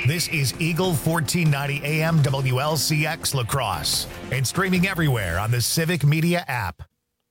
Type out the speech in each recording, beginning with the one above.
This is Eagle 1490 AM WLCX La Crosse and streaming everywhere on the Civic Media app.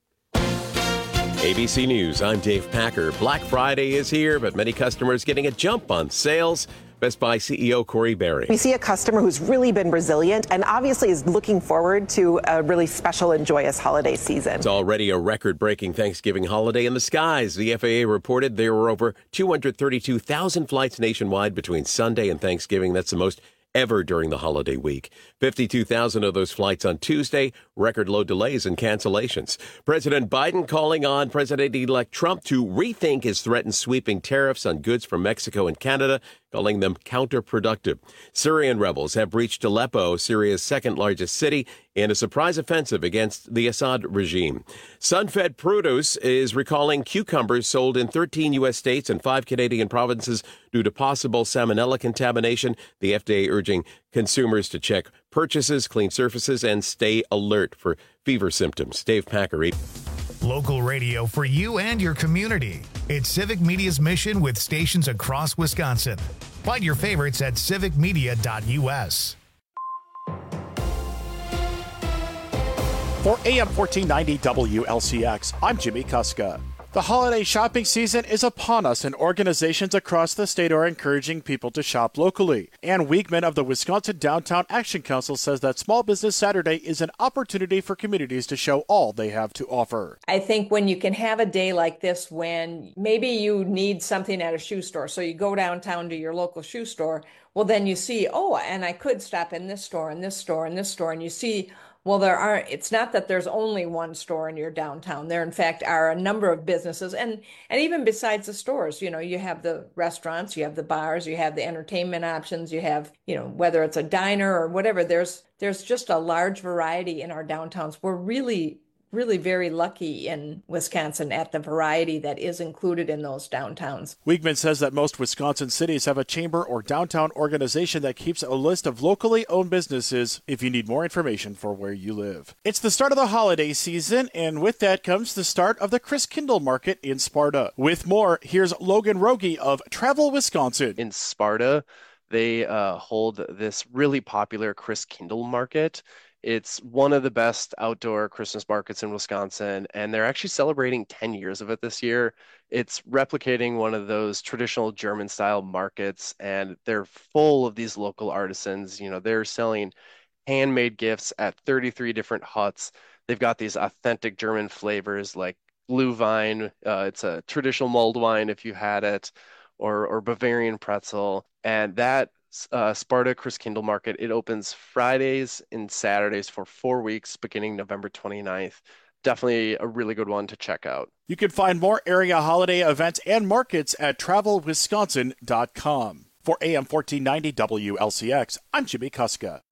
ABC News, I'm Dave Packer. Black Friday is here, but many customers getting a jump on sales. Best Buy CEO Corey Berry. We see a customer who's really been resilient and obviously is looking forward to a really special and joyous holiday season. It's already a record-breaking Thanksgiving holiday in the skies. The FAA reported there were over 232,000 flights nationwide between Sunday and Thanksgiving. That's the most ever during the holiday week. 52,000 of those flights on Tuesday, record low delays and cancellations. President Biden calling on President-elect Trump to rethink his threatened sweeping tariffs on goods from Mexico and Canada, calling them counterproductive. Syrian rebels have breached Aleppo, Syria's second largest city, in a surprise offensive against the Assad regime. Sunfed Produce is recalling cucumbers sold in 13 U.S. states and 5 Canadian provinces due to possible salmonella contamination. The FDA urging consumers to check purchases, clean surfaces, and stay alert for fever symptoms. Dave Packer. Local radio for you and your community. It's Civic Media's mission with stations across Wisconsin. Find your favorites at civicmedia.us. For AM 1490 WLCX, I'm Jimmy Kuska. The holiday shopping season is upon us, and organizations across the state are encouraging people to shop locally. Ann Wiegman of the Wisconsin Downtown Action Council says that Small Business Saturday is an opportunity for communities to show all they have to offer. I think when you can have a day like this when maybe you need something at a shoe store, so you go downtown to your local shoe store, well, then you see, oh, and I could stop in this store and this store and this store, and you see, well, it's not that there's only one store in your downtown. There, in fact, are a number of businesses. And even besides the stores, you have the restaurants, you have the bars, you have the entertainment options, you have, whether it's a diner or whatever, there's just a large variety in our downtowns. We're really very lucky in Wisconsin at the variety that is included in those downtowns. Wiegman says that most Wisconsin cities have a chamber or downtown organization that keeps a list of locally owned businesses if you need more information for where you live. It's the start of the holiday season, and with that comes the start of the Christkindl Market in Sparta. With more, here's Logan Rogie of Travel Wisconsin. In Sparta, they hold this really popular Christkindl Market. It's one of the best outdoor Christmas markets in Wisconsin, and they're actually celebrating 10 years of it this year. It's replicating one of those traditional German-style markets, and they're full of these local artisans. They're selling handmade gifts at 33 different huts. They've got these authentic German flavors like Glühwein. It's a traditional mulled wine if you had it, or Bavarian pretzel, and that Sparta Christkindl Market. It opens Fridays and Saturdays for 4 weeks beginning November 29th. Definitely a really good one to check out. You can find more area holiday events and markets at travelwisconsin.com. For AM 1490 WLCX, I'm Jimmy Kuska.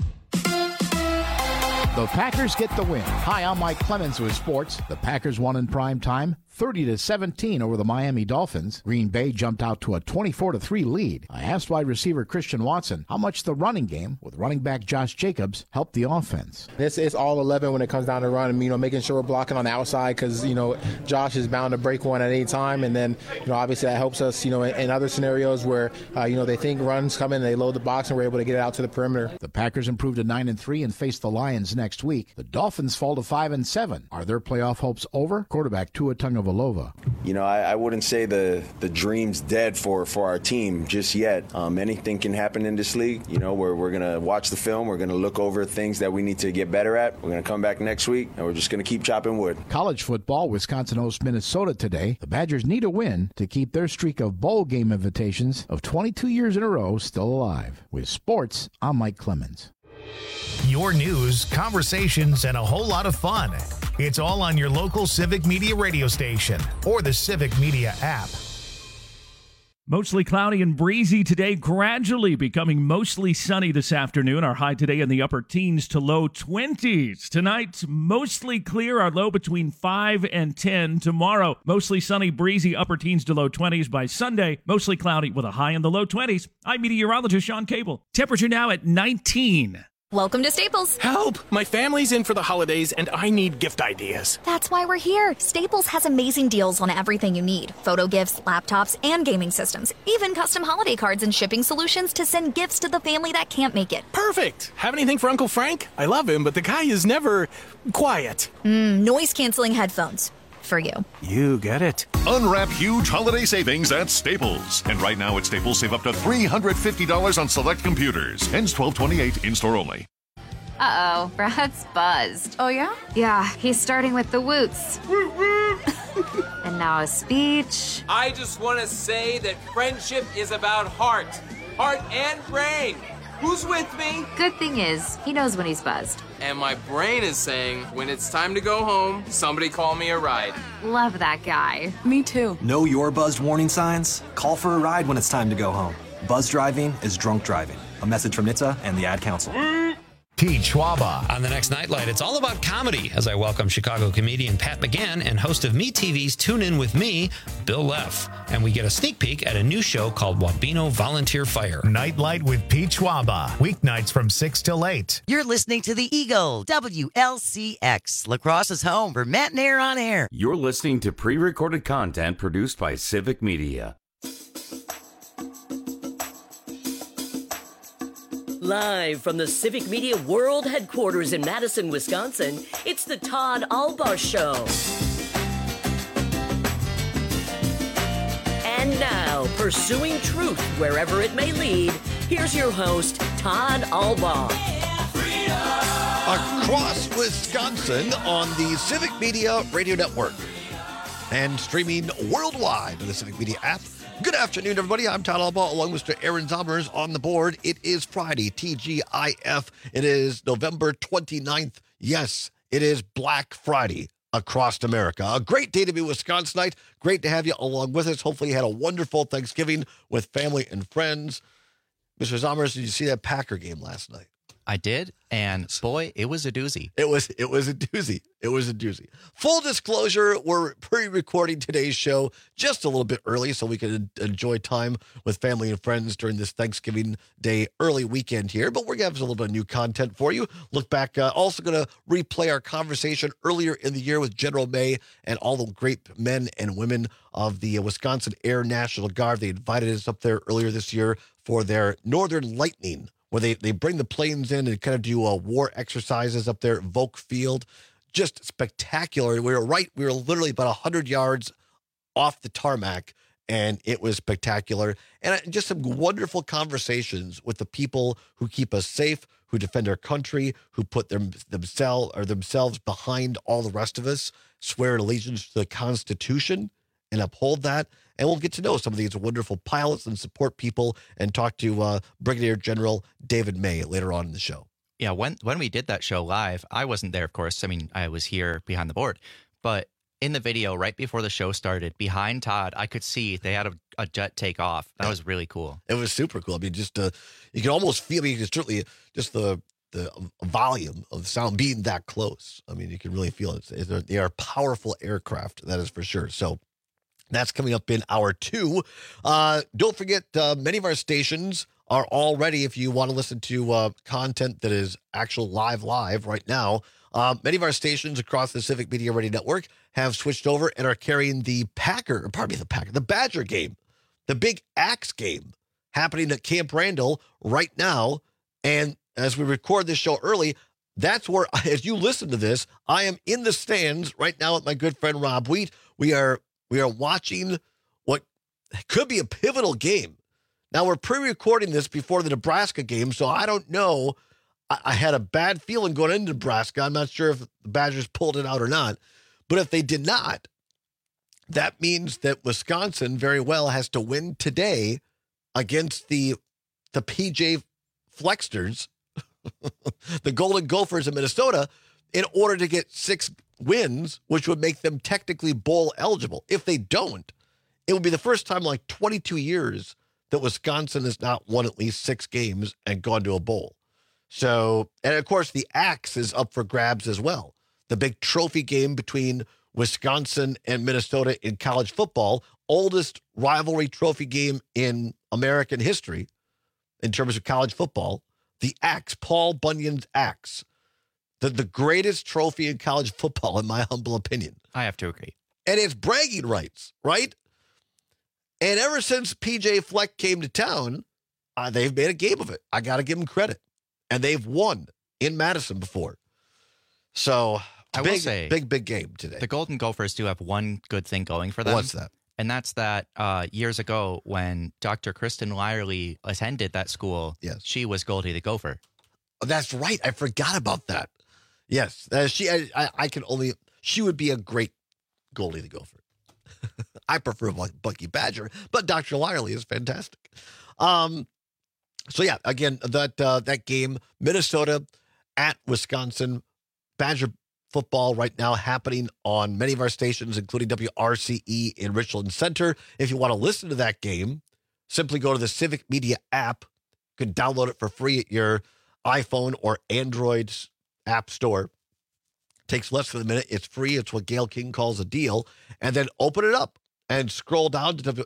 The Packers get the win. Hi, I'm Mike Clemens with sports. The Packers won in prime time, 30-17 over the Miami Dolphins. Green Bay jumped out to a 24-3 lead. I asked wide receiver Christian Watson how much the running game with running back Josh Jacobs helped the offense. This is all 11 when it comes down to run. Making sure we're blocking on the outside because, Josh is bound to break one at any time. And then, obviously that helps us, in other scenarios where, they think runs come in, they load the box, and we're able to get it out to the perimeter. The Packers improved to 9-3 and face the Lions next week. The Dolphins fall to 5-7. Are their playoff hopes over? Quarterback Tua Tagovailoa. I wouldn't say the dream's dead for our team just yet. Anything can happen in this league. We're going to watch the film. We're going to look over things that we need to get better at. We're going to come back next week, and we're just going to keep chopping wood. College football, Wisconsin hosts Minnesota today. The Badgers need a win to keep their streak of bowl game invitations of 22 years in a row still alive. With sports, I'm Mike Clemens. Your news, conversations, and a whole lot of fun. It's all on your local Civic Media radio station or the Civic Media app. Mostly cloudy and breezy today, gradually becoming mostly sunny this afternoon. Our high today in the upper teens to low 20s. Tonight, mostly clear, our low between 5 and 10. Tomorrow, mostly sunny, breezy, upper teens to low 20s. By Sunday, mostly cloudy with a high in the low 20s. I'm meteorologist Sean Cable. Temperature now at 19. Welcome to Staples. Help! My family's in for the holidays and I need gift ideas. That's why we're here. Staples has amazing deals on everything you need. Photo gifts, laptops, and gaming systems. Even custom holiday cards and shipping solutions to send gifts to the family that can't make it. Perfect! Have anything for Uncle Frank? I love him, but the guy is never quiet. Noise-canceling headphones. For you. You get it. Unwrap huge holiday savings at Staples. And right now at Staples, save up to $350 on select computers. Ends 12/28, in-store only. Uh-oh, Brad's buzzed. Oh, yeah? Yeah, he's starting with the woots. And now a speech. I just want to say that friendship is about heart and brain. Who's with me? Good thing is, he knows when he's buzzed. And my brain is saying, when it's time to go home, somebody call me a ride. Love that guy. Me too. Know your buzzed warning signs? Call for a ride when it's time to go home. Buzz driving is drunk driving. A message from NHTSA and the Ad Council. Pete Schwaba. On the next Nightlight, it's all about comedy as I welcome Chicago comedian Pat McGann and host of MeTV's Tune In With Me, Bill Leff. And we get a sneak peek at a new show called Wabeno Volunteer Fire. Nightlight with Pete Schwaba. Weeknights from 6 till 8. You're listening to The Eagle, WLCX, La Crosse's home for Matt and Air on Air. You're listening to pre-recorded content produced by Civic Media. Live from the Civic Media World Headquarters in Madison, Wisconsin, it's the Todd Albaugh Show. And now, pursuing truth wherever it may lead, here's your host, Todd Albaugh. Across Wisconsin on the Civic Media Radio Network and streaming worldwide on the Civic Media app. Good afternoon, everybody. I'm Todd Albaugh, along with Mr. Aaron Zommers on the board. It is Friday, TGIF. It is November 29th. Yes, it is Black Friday across America. A great day to be Wisconsinite. Great to have you along with us. Hopefully you had a wonderful Thanksgiving with family and friends. Mr. Zommers, did you see that Packer game last night? I did, and boy, it was a doozy. It was a doozy. It was a doozy. Full disclosure, we're pre-recording today's show just a little bit early so we can enjoy time with family and friends during this Thanksgiving Day early weekend here. But we're going to have a little bit of new content for you. Look back, also going to replay our conversation earlier in the year with General May and all the great men and women of the Wisconsin Air National Guard. They invited us up there earlier this year for their Northern Lightning, where they bring the planes in and kind of do war exercises up there at Volk Field. Just spectacular. We were literally about 100 yards off the tarmac, and it was spectacular. And just some wonderful conversations with the people who keep us safe, who defend our country, who put themselves behind all the rest of us, swear allegiance to the Constitution, and uphold that. And we'll get to know some of these wonderful pilots and support people and talk to Brigadier General David May later on in the show. Yeah, when we did that show live, I wasn't there, of course. I mean, I was here behind the board. But in the video, right before the show started, behind Todd, I could see they had a jet take off. That was really cool. It was super cool. I mean, just you can almost feel, you can certainly, just the volume of the sound being that close. I mean, you can really feel it. They are powerful aircraft, that is for sure. So that's coming up in hour 2. Don't forget, many of our stations are all ready if you want to listen to content that is actual live right now. Many of our stations across the Civic Media Radio Network have switched over and are carrying the Badger game, the big Axe game happening at Camp Randall right now. And as we record this show early, that's where, as you listen to this, I am in the stands right now with my good friend Rob Wheat. We are watching what could be a pivotal game. Now, we're pre-recording this before the Nebraska game, so I don't know. I had a bad feeling going into Nebraska. I'm not sure if the Badgers pulled it out or not. But if they did not, that means that Wisconsin very well has to win today against the PJ Flexters, the Golden Gophers of Minnesota, in order to get 6 wins, which would make them technically bowl eligible. If they don't, it would be the first time in like 22 years that Wisconsin has not won at least 6 games and gone to a bowl. So, and of course, the Axe is up for grabs as well. The big trophy game between Wisconsin and Minnesota in college football, oldest rivalry trophy game in American history in terms of college football. the axe, Paul Bunyan's axe, the greatest trophy in college football, in my humble opinion. I have to agree. And it's bragging rights, right? And ever since PJ Fleck came to town, they've made a game of it. I got to give them credit. And they've won in Madison before. So, I will say, big game today. The Golden Gophers do have one good thing going for them. What's that? And that's that years ago when Dr. Kristen Lyerly attended that school, she was Goldie the Gopher. Oh, that's right. I forgot about that. Yes. She would be a great Goldie the Gopher. I prefer Bucky Badger, but Dr. Lyerly is fantastic. So yeah, again, that game, Minnesota at Wisconsin, Badger football right now happening on many of our stations, including WRCE in Richland Center. If you want to listen to that game, simply go to the Civic Media app. You can download it for free at your iPhone or Android app store. Takes less than a minute. It's free. It's what Gail King calls a deal. And then open it up and scroll down to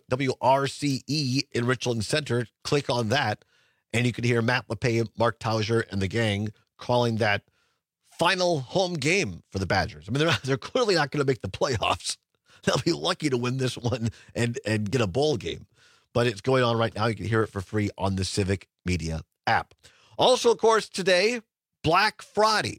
WRCE in Richland Center. Click on that, and you can hear Matt LePay, Mark Tauser, and the gang calling that final home game for the Badgers. I mean, they're clearly not going to make the playoffs. They'll be lucky to win this one and get a bowl game. But it's going on right now. You can hear it for free on the Civic Media app. Also, of course, today, Black Friday.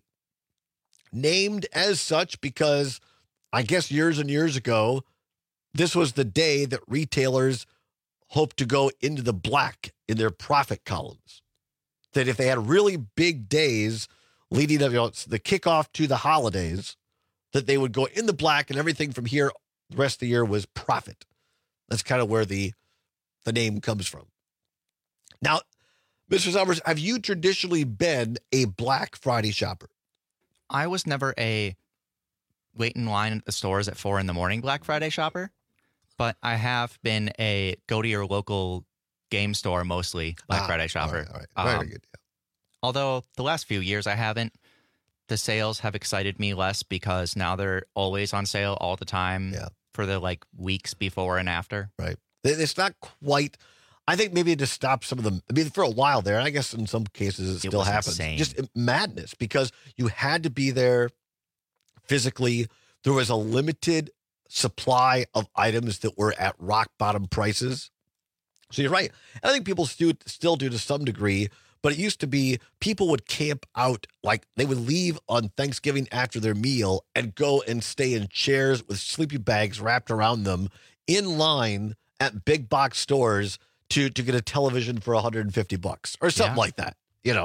Named as such because I guess years and years ago, this was the day that retailers hoped to go into the black in their profit columns. That if they had really big days leading up, the kickoff to the holidays, that they would go in the black and everything from here, the rest of the year was profit. That's kind of where the name comes from. Now, Mr. Summers, have you traditionally been a Black Friday shopper? I was never a wait in line at the stores at 4 a.m. Black Friday shopper, but I have been a go to your local game store mostly Black Friday shopper. All right. Very good. Yeah. Although the last few years I haven't. The sales have excited me less because now they're always on sale all the time for the weeks before and after. Right. It's not quite. I think maybe to stop some of them. I mean, for a while there, and I guess in some cases it still happens. Insane. Just madness because you had to be there physically. There was a limited supply of items that were at rock bottom prices. So you're right. And I think people still do to some degree, but it used to be people would camp out, like they would leave on Thanksgiving after their meal and go and stay in chairs with sleeping bags wrapped around them in line at big box stores to get a television for $150 or something like that,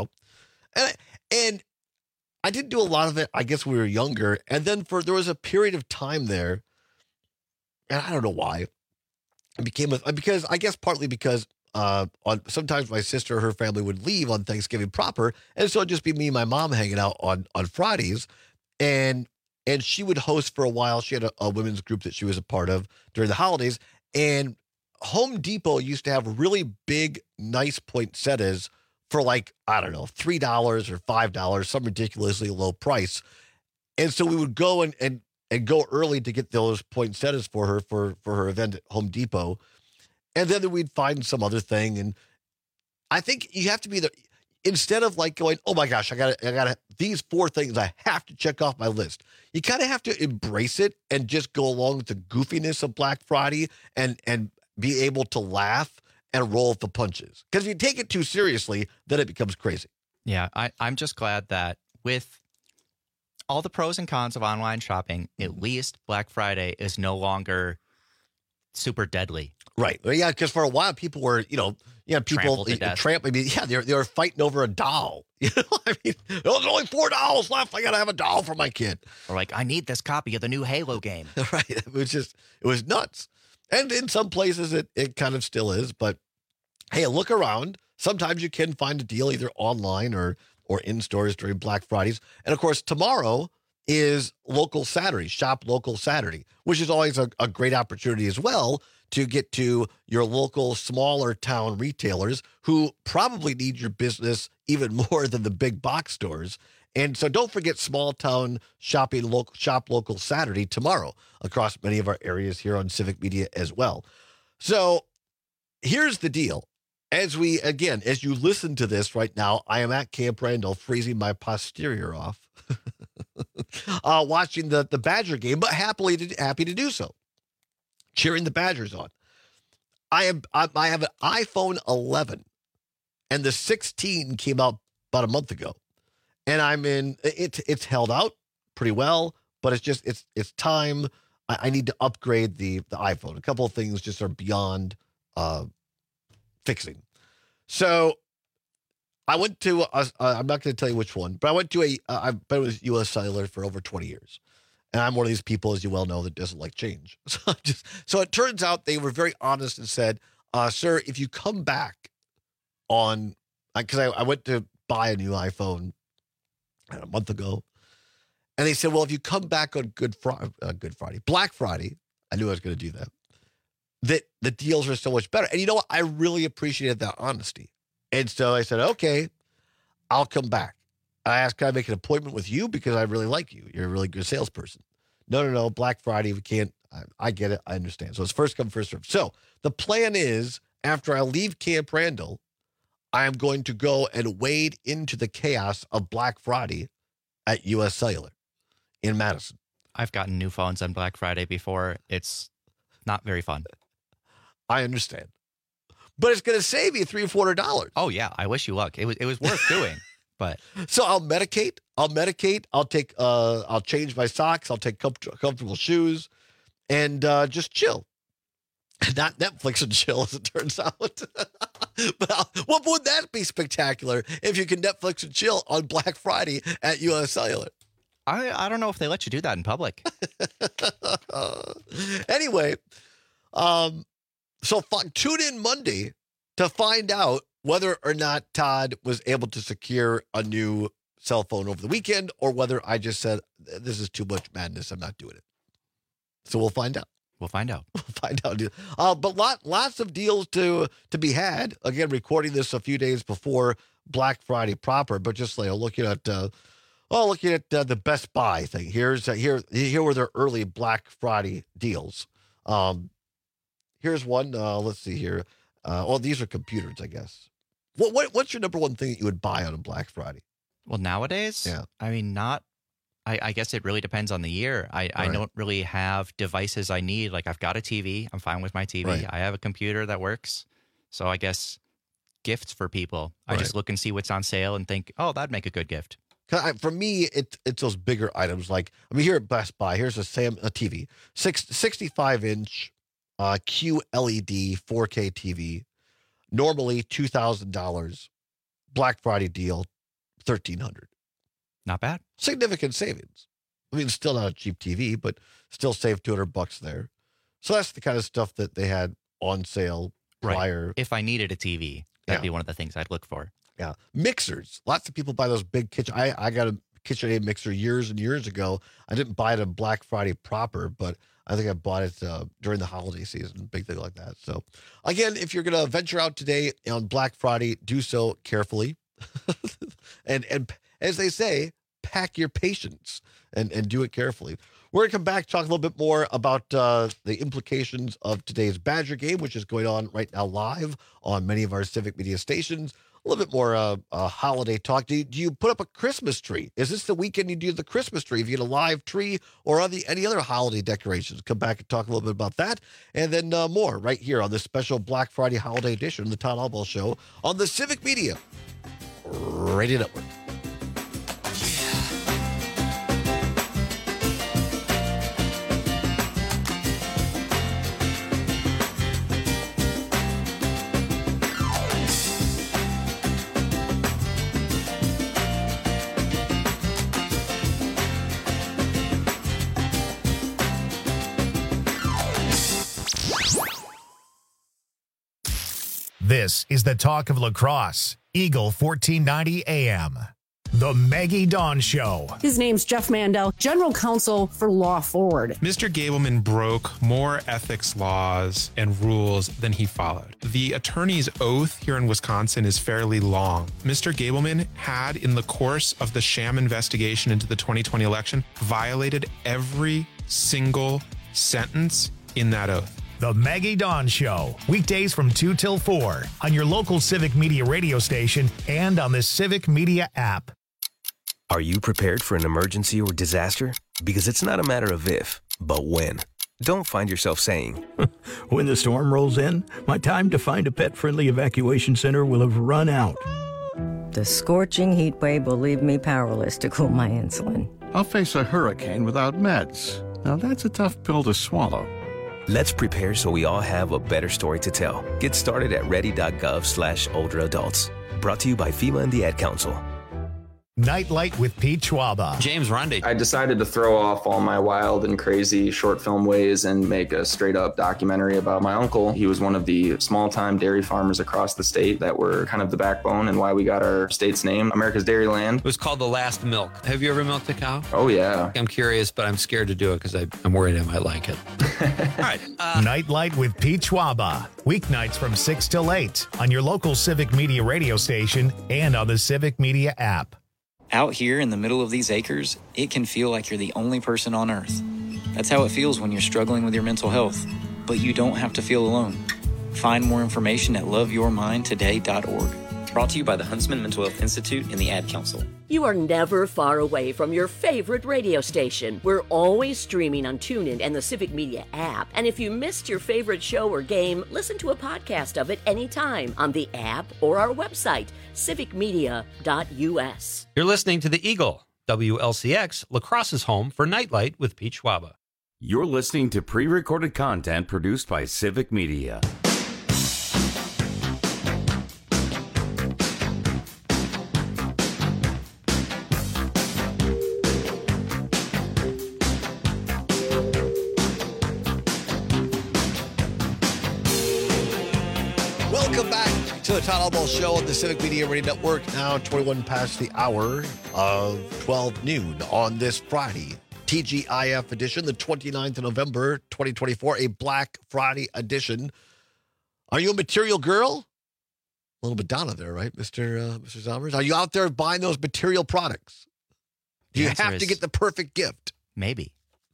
And I didn't do a lot of it. I guess we were younger. And then there was a period of time there, and I don't know why. It became because I guess partly because sometimes my sister or her family would leave on Thanksgiving proper, and so it'd just be me and my mom hanging out on Fridays, and she would host for a while. She had a women's group that she was a part of during the holidays, and Home Depot used to have really big, nice poinsettias for $3 or $5, some ridiculously low price. And so we would go and go early to get those poinsettias for her for her event at Home Depot. And then we'd find some other thing. And I think you have to be instead of going, oh my gosh, I got these 4 things I have to check off my list. You kind of have to embrace it and just go along with the goofiness of Black Friday and be able to laugh and roll with the punches. Because if you take it too seriously, then it becomes crazy. Yeah, I'm just glad that with all the pros and cons of online shopping, at least Black Friday is no longer super deadly. Right. Yeah, because for a while people were, people they were fighting over a doll. I mean, there's only 4 dolls left. I got to have a doll for my kid. Or I need this copy of the new Halo game. Right. It was nuts. And in some places, it kind of still is. But, hey, look around. Sometimes you can find a deal either online or in stores during Black Fridays. And, of course, tomorrow is Local Saturday, Shop Local Saturday, which is always a great opportunity as well to get to your local smaller town retailers who probably need your business even more than the big box stores. And so don't forget small town Shop Local Saturday tomorrow across many of our areas here on Civic Media as well. So here's the deal. as you listen to this right now, I am at Camp Randall freezing my posterior off, watching the Badger game, but happy to do so, cheering the Badgers on. I have an iPhone 11, and the 16 came out about a month ago, and it's held out pretty well, but it's time. I need to upgrade the iPhone. A couple of things just are beyond fixing. So I went to, I'm not going to tell you which one, but I went to I've been with U.S. Cellular for over 20 years. And I'm one of these people, as you well know, that doesn't like change. So it turns out they were very honest and said, sir, if you come back on, because I went to buy a new iPhone a month ago. And they said, well, if you come back on Black Friday, I knew I was going to do that the deals are so much better. And you know what? I really appreciated that honesty. And so I said, okay, I'll come back. I asked, can I make an appointment with you? Because I really like you. You're a really good salesperson. No. Black Friday, we can't. I get it. I understand. So it's first come, first serve. So the plan is, after I leave Camp Randall, I am going to go and wade into the chaos of Black Friday at U.S. Cellular in Madison. I've gotten new phones on Black Friday before. It's not very fun. I understand. But it's going to save you $300 or $400. Oh, yeah. I wish you luck. It was worth doing. But so I'll medicate. I'll change my socks. I'll take comfortable shoes and just chill. Not Netflix and chill, as it turns out. But what would that be spectacular if you can Netflix and chill on Black Friday at U.S. Cellular? I don't know if they let you do that in public. Anyway, so tune in Monday to find out whether or not Todd was able to secure a new cell phone over the weekend, or whether I just said, this is too much madness, I'm not doing it. So we'll find out. We'll find out. But lots of deals to be had. Again, recording this a few days before Black Friday proper, but just looking at the Best Buy thing. Here were their early Black Friday deals. Here's one. Let's see here. These are computers, I guess. What's your number one thing that you would buy on a Black Friday? Well, nowadays, yeah. I mean, I guess it really depends on the year. I don't really have devices I need. Like, I've got a TV. I'm fine with my TV. Right. I have a computer that works. So I guess gifts for people. I just look and see what's on sale and think, oh, that'd make a good gift. For me, it's those bigger items. Like, here at Best Buy, here's a TV, 65-inch QLED 4K TV, normally $2,000. Black Friday deal, $1,300. Not bad. Significant savings. I mean, still not a cheap TV, but still save $200 there. So that's the kind of stuff that they had on sale prior. Right. If I needed a TV, that'd be one of the things I'd look for. Yeah. Mixers. Lots of people buy those big kitchen. I got a KitchenAid mixer years and years ago. I didn't buy it on Black Friday proper, but I think I bought it during the holiday season, big thing like that. So, again, if you're going to venture out today on Black Friday, do so carefully. and as they say, pack your patience and do it carefully. We're going to come back, talk a little bit more about the implications of today's Badger game, which is going on right now live on many of our Civic Media stations. A little bit more holiday talk. Do you put up a Christmas tree? Is this the weekend you do the Christmas tree? If you get a live tree or any other holiday decorations, come back and talk a little bit about that. And then more right here on this special Black Friday holiday edition of the Todd Albaugh Show on the Civic Media Radio Network. This is the talk of lacrosse. Eagle 1490 AM. The Maggie Dawn Show. His name's Jeff Mandel, General Counsel for Law Forward. Mr. Gableman broke more ethics laws and rules than he followed. The attorney's oath here in Wisconsin is fairly long. Mr. Gableman had, in the course of the sham investigation into the 2020 election, violated every single sentence in that oath. The Maggie Dawn Show, weekdays from 2 till 4 on your local Civic Media radio station and on the Civic Media app. Are you prepared for an emergency or disaster? Because it's not a matter of if, but when. Don't find yourself saying, when the storm rolls in, my time to find a pet-friendly evacuation center will have run out. The scorching heat wave will leave me powerless to cool my insulin. I'll face a hurricane without meds. Now that's a tough pill to swallow. Let's prepare so we all have a better story to tell. Get started at ready.gov/older adults. Brought to you by FEMA and the Ad Council. Nightlight with Pete Schwaba. James Rundy. I decided to throw off all my wild and crazy short film ways and make a straight up documentary about my uncle. He was one of the small time dairy farmers across the state that were kind of the backbone and why we got our state's name, America's Dairyland. It was called The Last Milk. Have you ever milked a cow? Oh, yeah. I'm curious, but I'm scared to do it because I'm worried I might like it. All right. Nightlight with Pete Schwaba. Weeknights from 6 till 8 on your local Civic Media radio station and on the Civic Media app. Out here in the middle of these acres, it can feel like you're the only person on Earth. That's how it feels when you're struggling with your mental health. But you don't have to feel alone. Find more information at loveyourmindtoday.org. Brought to you by the Huntsman Mental Health Institute and the Ad Council. You are never far away from your favorite radio station. We're always streaming on TuneIn and the Civic Media app. And if you missed your favorite show or game, listen to a podcast of it anytime on the app or our website, civicmedia.us. You're listening to The Eagle, WLCX, La Crosse's home for Nightlight with Pete Schwaba. You're listening to pre-recorded content produced by Civic Media. Welcome back to the Todd Albaugh Show on the Civic Media Radio Network. Now 21 past the hour of 12 noon on this Friday. TGIF edition, the 29th of November, 2024, a Black Friday edition. Are you a material girl? A little Madonna there, right, Mr. Zommers? Are you out there buying those material products? Do you have to get the perfect gift? Maybe.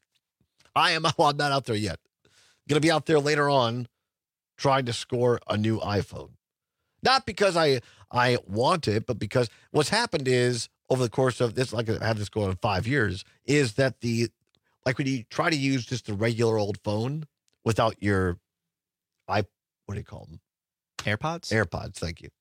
I'm not out there yet. Going to be out there later on trying to score a new iPhone. Not because I want it, but because what's happened is over the course of this, like I had this going on 5 years, is that when you try to use just the regular old phone without your what do you call them? AirPods? AirPods, thank you.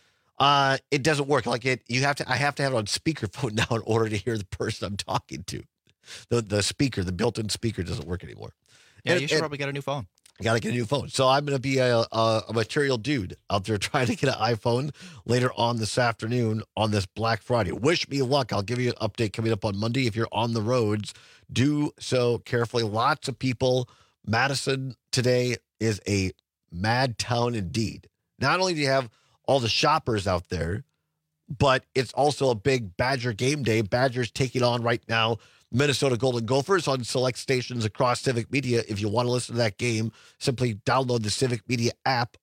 It doesn't work. I have to have it on speakerphone now in order to hear the person I'm talking to. The speaker, the built-in speaker doesn't work anymore. Yeah, you should probably get a new phone. I got to get a new phone. So I'm going to be a material dude out there trying to get an iPhone later on this afternoon on this Black Friday. Wish me luck. I'll give you an update coming up on Monday. If you're on the roads, do so carefully. Lots of people. Madison today is a mad town indeed. Not only do you have all the shoppers out there, but it's also a big Badger game day. Badgers taking on right now Minnesota Golden Gophers on select stations across Civic Media. If you want to listen to that game, simply download the Civic Media app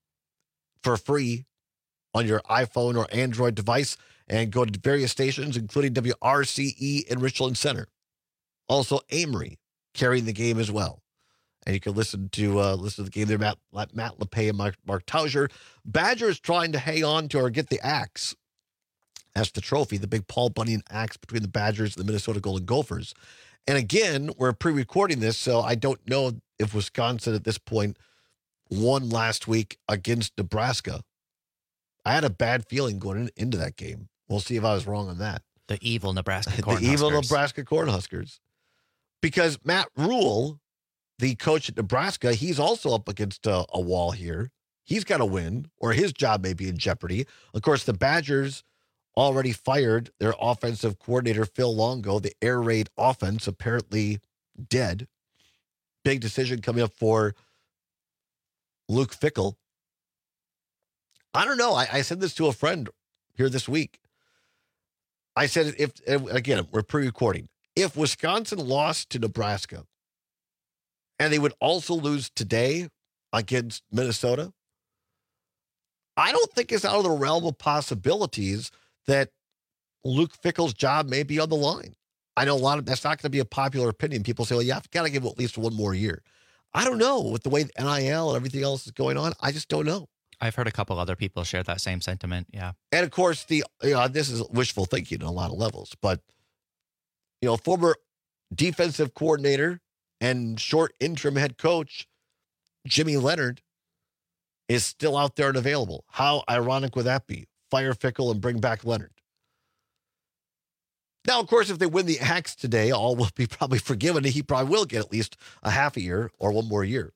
for free on your iPhone or Android device and go to various stations, including WRCE in Richland Center. Also, Amory carrying the game as well. And you can listen to the game there, Matt LePay and Mark Tauser. Badgers trying to hang on to or get the axe. That's the trophy, the big Paul Bunyan axe between the Badgers and the Minnesota Golden Gophers. And again, we're pre-recording this, so I don't know if Wisconsin at this point won last week against Nebraska. I had a bad feeling going into that game. We'll see if I was wrong on that. The evil Nebraska Cornhuskers. The evil Nebraska Cornhuskers. Because Matt Rule, the coach at Nebraska, he's also up against a wall here. He's got to win, or his job may be in jeopardy. Of course, the Badgers already fired their offensive coordinator, Phil Longo. The air raid offense apparently dead. Big decision coming up for Luke Fickell. I don't know. I said this to a friend here this week. I said, again, we're pre-recording. If Wisconsin lost to Nebraska and they would also lose today against Minnesota, I don't think it's out of the realm of possibilities that Luke Fickell's job may be on the line. I know that's not going to be a popular opinion. People say, well, you have got to give him at least one more year. I don't know with the way NIL and everything else is going on. I just don't know. I've heard a couple other people share that same sentiment. Yeah. And of course, this is wishful thinking on a lot of levels, but former defensive coordinator and short interim head coach Jimmy Leonhard is still out there and available. How ironic would that be? Fire Fickell and bring back Leonhard. Now, of course, if they win the Axe today, all will be probably forgiven. He probably will get at least a half a year or one more year.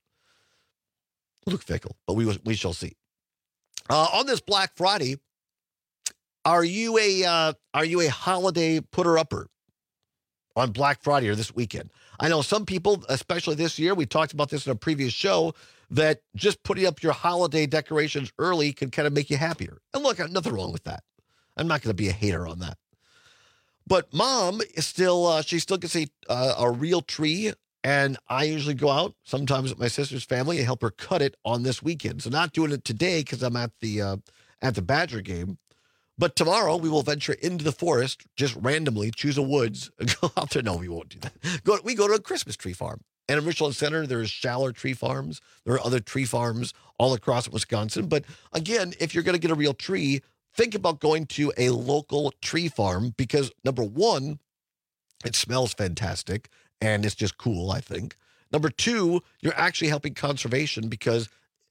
Luke Fickell, but we shall see. On this Black Friday, are you a holiday putter-upper on Black Friday or this weekend? I know some people, especially this year, we talked about this in a previous show, that just putting up your holiday decorations early can kind of make you happier. And look, nothing wrong with that. I'm not going to be a hater on that. But Mom is still, she still gets a real tree. And I usually go out sometimes with my sister's family and help her cut it on this weekend. So not doing it today because I'm at the Badger game. But tomorrow we will venture into the forest, just randomly choose a woods and go out there. No, we won't do that. We go to a Christmas tree farm. And in Richland Center, there's Schaller tree farms. There are other tree farms all across Wisconsin. But again, if you're going to get a real tree, think about going to a local tree farm because, number one, it smells fantastic. And it's just cool, I think. Number two, you're actually helping conservation because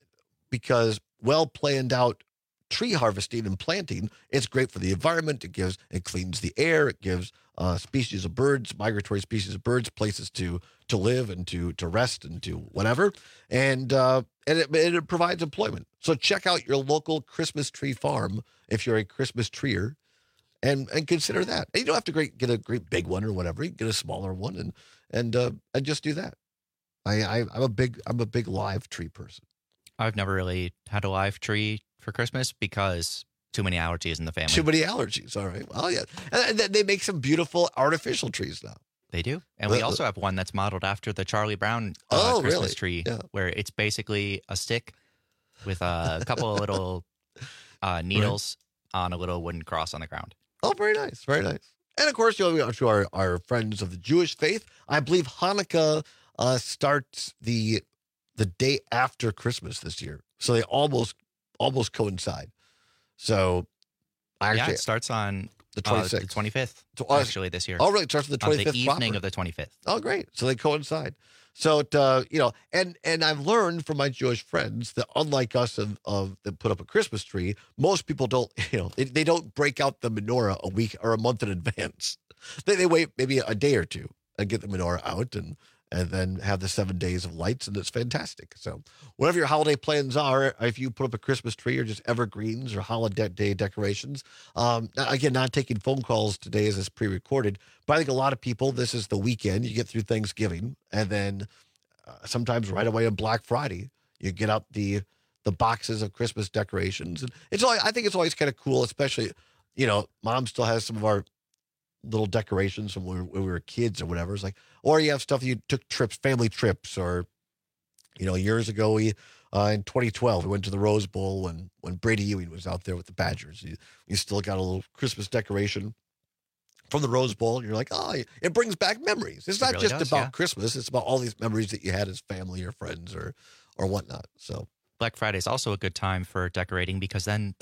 well-planned out tree harvesting and planting, it's great for the environment. It cleans the air. It gives species of birds, migratory species of birds, places to live and to rest and to whatever. And it provides employment. So check out your local Christmas tree farm if you're a Christmas treer. And consider that. And you don't have to get a great big one or whatever. You can get a smaller one and just do that. I'm a big live tree person. I've never really had a live tree for Christmas because too many allergies in the family. Too many allergies. All right. Well, yeah. And they make some beautiful artificial trees now. They do. And we also have one that's modeled after the Charlie Brown Christmas tree, where it's basically a stick with a couple of little needles on a little wooden cross on the ground. Oh, very nice. Very nice. And of course, to our friends of the Jewish faith, I believe Hanukkah starts the day after Christmas this year. So they almost coincide. So it starts on the 26th. The 25th, actually, this year. Oh, really? It starts on the 25th? The evening of the 25th. Oh, great. So they coincide. So, and I've learned from my Jewish friends that unlike us that put up a Christmas tree, most people don't, they don't break out the menorah a week or a month in advance. They wait maybe a day or two and get the menorah out and then have the 7 days of lights, and it's fantastic. So whatever your holiday plans are, if you put up a Christmas tree or just evergreens or holiday decorations, again, not taking phone calls today as it's pre-recorded, but I think a lot of people, this is the weekend, you get through Thanksgiving, and then sometimes right away on Black Friday, you get out the boxes of Christmas decorations. And I think it's always kind of cool, especially, Mom still has some of our little decorations from when we were kids or whatever. It's like, or you have stuff you took family trips, or, years ago we in 2012 we went to the Rose Bowl when Brady Ewing was out there with the Badgers. You still got a little Christmas decoration from the Rose Bowl, and you're like, oh, it brings back memories. It's not really just about Christmas; it's about all these memories that you had as family or friends or whatnot. So Black Friday is also a good time for decorating because then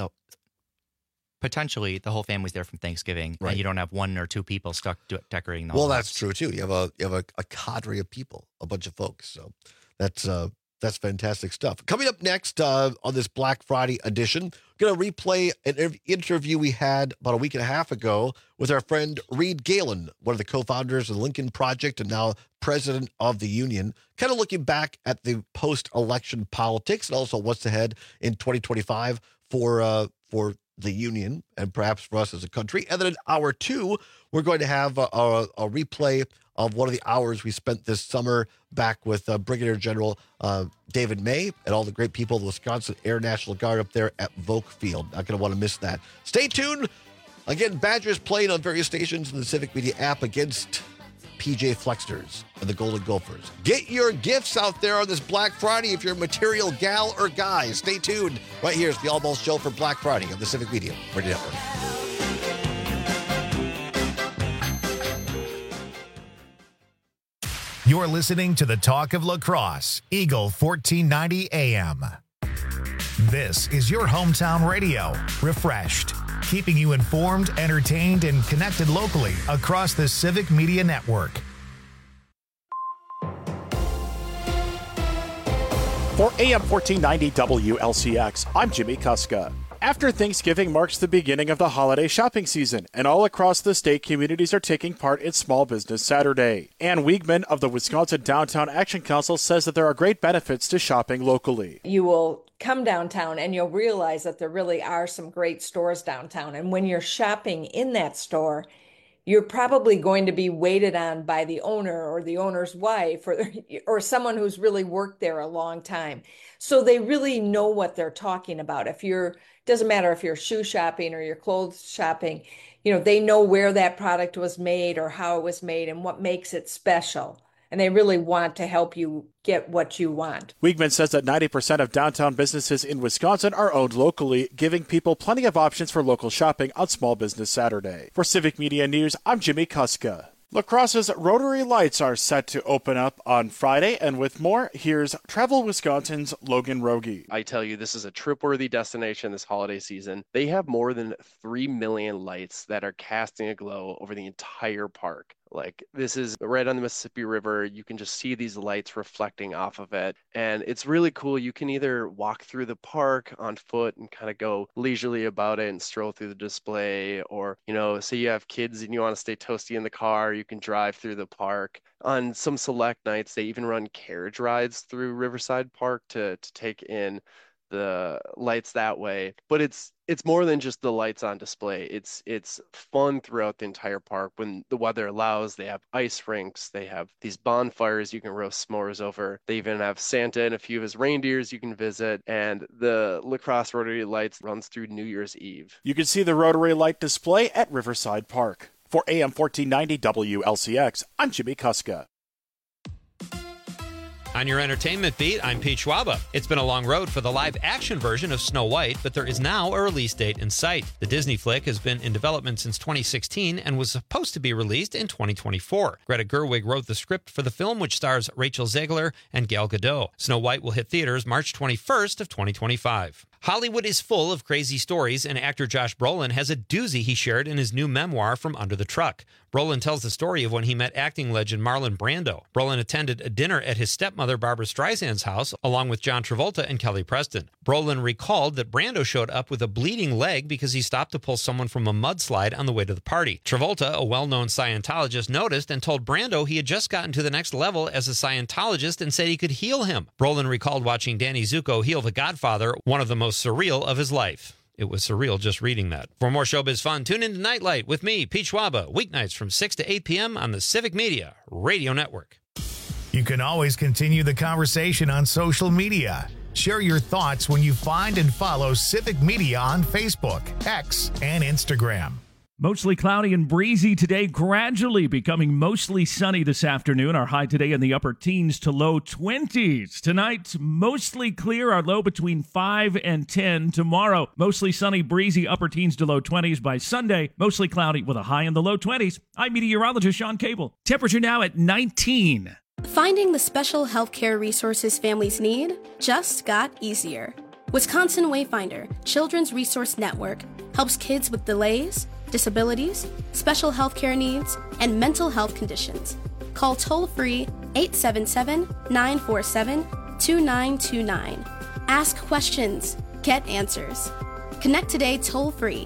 potentially the whole family's there from Thanksgiving, and you don't have one or two people stuck decorating the whole house. That's true too. You have a cadre of people, a bunch of folks. So that's fantastic stuff. Coming up next on this Black Friday edition, going to replay an interview we had about a week and a half ago with our friend Reed Galen, one of the co-founders of the Lincoln Project and now president of the union, kind of looking back at the post-election politics and also what's ahead in 2025 for the union and perhaps for us as a country. And then in hour two, we're going to have a replay of one of the hours we spent this summer back with Brigadier General David May and all the great people of the Wisconsin Air National Guard up there at Volk Field. Not going to want to miss that. Stay tuned. Again, Badgers playing on various stations in the Civic Media app against PJ Flexters and the Golden Gophers. Get your gifts out there on this Black Friday if you're a material gal or guy. Stay tuned. Right here is the All Balls Show for Black Friday on the Civic Media Radio Network. You're listening to the Talk of La Crosse, Eagle 1490 AM. This is your hometown radio, refreshed, keeping you informed, entertained, and connected locally across the Civic Media Network. For AM 1490 WLCX, I'm Jimmy Kuska. After Thanksgiving marks the beginning of the holiday shopping season, and all across the state, communities are taking part in Small Business Saturday. Ann Wiegman of the Wisconsin Downtown Action Council says that there are great benefits to shopping locally. You will come downtown and you'll realize that there really are some great stores downtown. And when you're shopping in that store, you're probably going to be waited on by the owner or the owner's wife or someone who's really worked there a long time. So they really know what they're talking about. Doesn't matter if you're shoe shopping or you're clothes shopping, they know where that product was made or how it was made and what makes it special. And they really want to help you get what you want. Wiegman says that 90% of downtown businesses in Wisconsin are owned locally, giving people plenty of options for local shopping on Small Business Saturday. For Civic Media News, I'm Jimmy Kuska. La Crosse's Rotary Lights are set to open up on Friday, and with more, here's Travel Wisconsin's Logan Rogie. I tell you, this is a trip-worthy destination this holiday season. They have more than 3 million lights that are casting a glow over the entire park. This is right on the Mississippi River. You can just see these lights reflecting off of it. And it's really cool. You can either walk through the park on foot and kind of go leisurely about it and stroll through the display. Or, say you have kids and you want to stay toasty in the car, you can drive through the park. On some select nights, they even run carriage rides through Riverside Park to take in the lights that way. But it's more than just the lights on display. It's fun throughout the entire park. When the weather allows, they have ice rinks, they have these bonfires you can roast s'mores over. They even have Santa and a few of his reindeers you can visit, and the La Crosse Rotary Lights runs through New Year's Eve. You can see the Rotary Light display at Riverside Park. For AM 1490 WLCX, I'm Jimmy Kuska. On your entertainment beat, I'm Pete Schwaba. It's been a long road for the live-action version of Snow White, but there is now a release date in sight. The Disney flick has been in development since 2016 and was supposed to be released in 2024. Greta Gerwig wrote the script for the film, which stars Rachel Zegler and Gal Gadot. Snow White will hit theaters March 21st of 2025. Hollywood is full of crazy stories, and actor Josh Brolin has a doozy he shared in his new memoir, From Under the Truck. Brolin tells the story of when he met acting legend Marlon Brando. Brolin attended a dinner at his stepmother Barbara Streisand's house, along with John Travolta and Kelly Preston. Brolin recalled that Brando showed up with a bleeding leg because he stopped to pull someone from a mudslide on the way to the party. Travolta, a well-known Scientologist, noticed and told Brando he had just gotten to the next level as a Scientologist and said he could heal him. Brolin recalled watching Danny Zuko heal The Godfather, one of the most surreal of his life. It was surreal just reading that. For more showbiz fun, tune in to Nightlight with me, Pete Schwaba, weeknights from 6 to 8 p.m. on the Civic Media Radio Network. You can always continue the conversation on social media. Share your thoughts when you find and follow Civic Media on Facebook, X, and Instagram. Mostly cloudy and breezy today, gradually becoming mostly sunny this afternoon. Our high today in the upper teens to low 20s. Tonight, mostly clear, our low between 5 and 10. Tomorrow, mostly sunny, breezy, upper teens to low 20s. By Sunday, mostly cloudy with a high in the low 20s. I'm meteorologist Sean Cable. Temperature now at 19. Finding the special healthcare resources families need just got easier. Wisconsin Wayfinder, Children's Resource Network, helps kids with delays, disabilities, special healthcare needs, and mental health conditions. Call toll-free 877-947-2929. Ask questions. Get answers. Connect today toll-free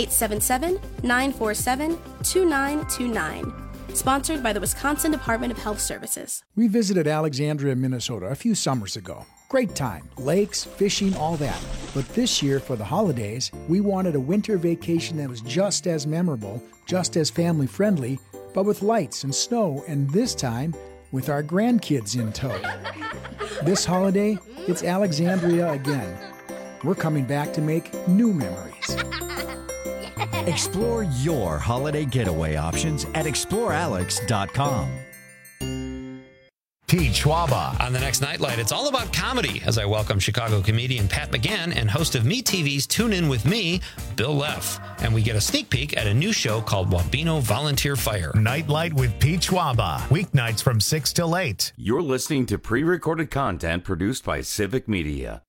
877-947-2929. Sponsored by the Wisconsin Department of Health Services. We visited Alexandria, Minnesota a few summers ago. Great time. Lakes, fishing, all that. But this year, for the holidays, we wanted a winter vacation that was just as memorable, just as family-friendly, but with lights and snow, and this time, with our grandkids in tow. This holiday, it's Alexandria again. We're coming back to make new memories. Explore your holiday getaway options at explorealex.com. Pete Schwaba. On the next Nightlight, it's all about comedy as I welcome Chicago comedian Pat McGann and host of MeTV's Tune In With Me, Bill Leff. And we get a sneak peek at a new show called Wabeno Volunteer Fire. Nightlight with Pete Schwaba. Weeknights from 6 till 8. You're listening to pre-recorded content produced by Civic Media.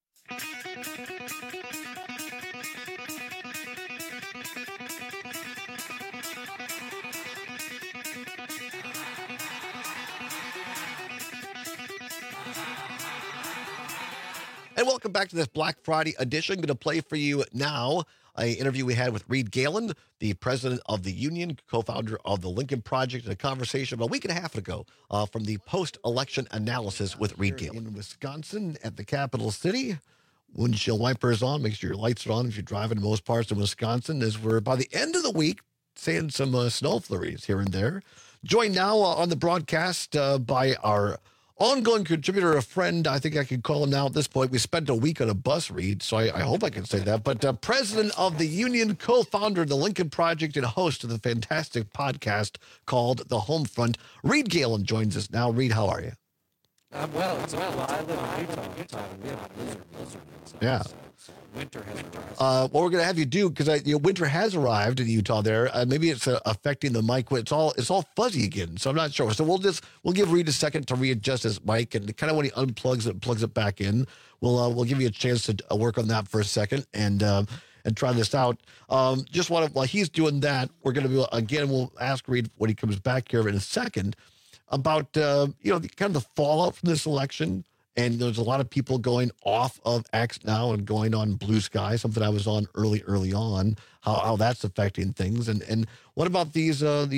And welcome back to this Black Friday edition. Going to play for you now an interview we had with Reed Galen, the president of the union, co-founder of the Lincoln Project, and a conversation about a week and a half ago from the post-election analysis with Reed Galen. In Wisconsin at the capital city, windshield wipers on, make sure your lights are on if you're driving in most parts of Wisconsin, as we're by the end of the week seeing some snow flurries here and there. Joined now on the broadcast by our ongoing contributor, a friend, I think I can call him now at this point. We spent a week on a bus, Reed, so I hope I can say that. But president of the union, co-founder of the Lincoln Project, and host of the fantastic podcast called The Home Front, Reed Galen joins us now. Reed, how are you? I'm well. I live in Utah, and we have a blizzard. Yeah. So winter has arrived. What we're going to have you do, because winter has arrived in Utah there. Maybe it's affecting the mic. It's all fuzzy again, so I'm not sure. So we'll give Reed a second to readjust his mic, and kind of when he unplugs it, plugs it back in, we'll give you a chance to work on that for a second and try this out. Just while he's doing that, we're going to again. We'll ask Reed when he comes back here in a second about kind of the fallout from this election. And there's a lot of people going off of X now and going on Blue Sky, something I was on early on, how that's affecting things. And what about these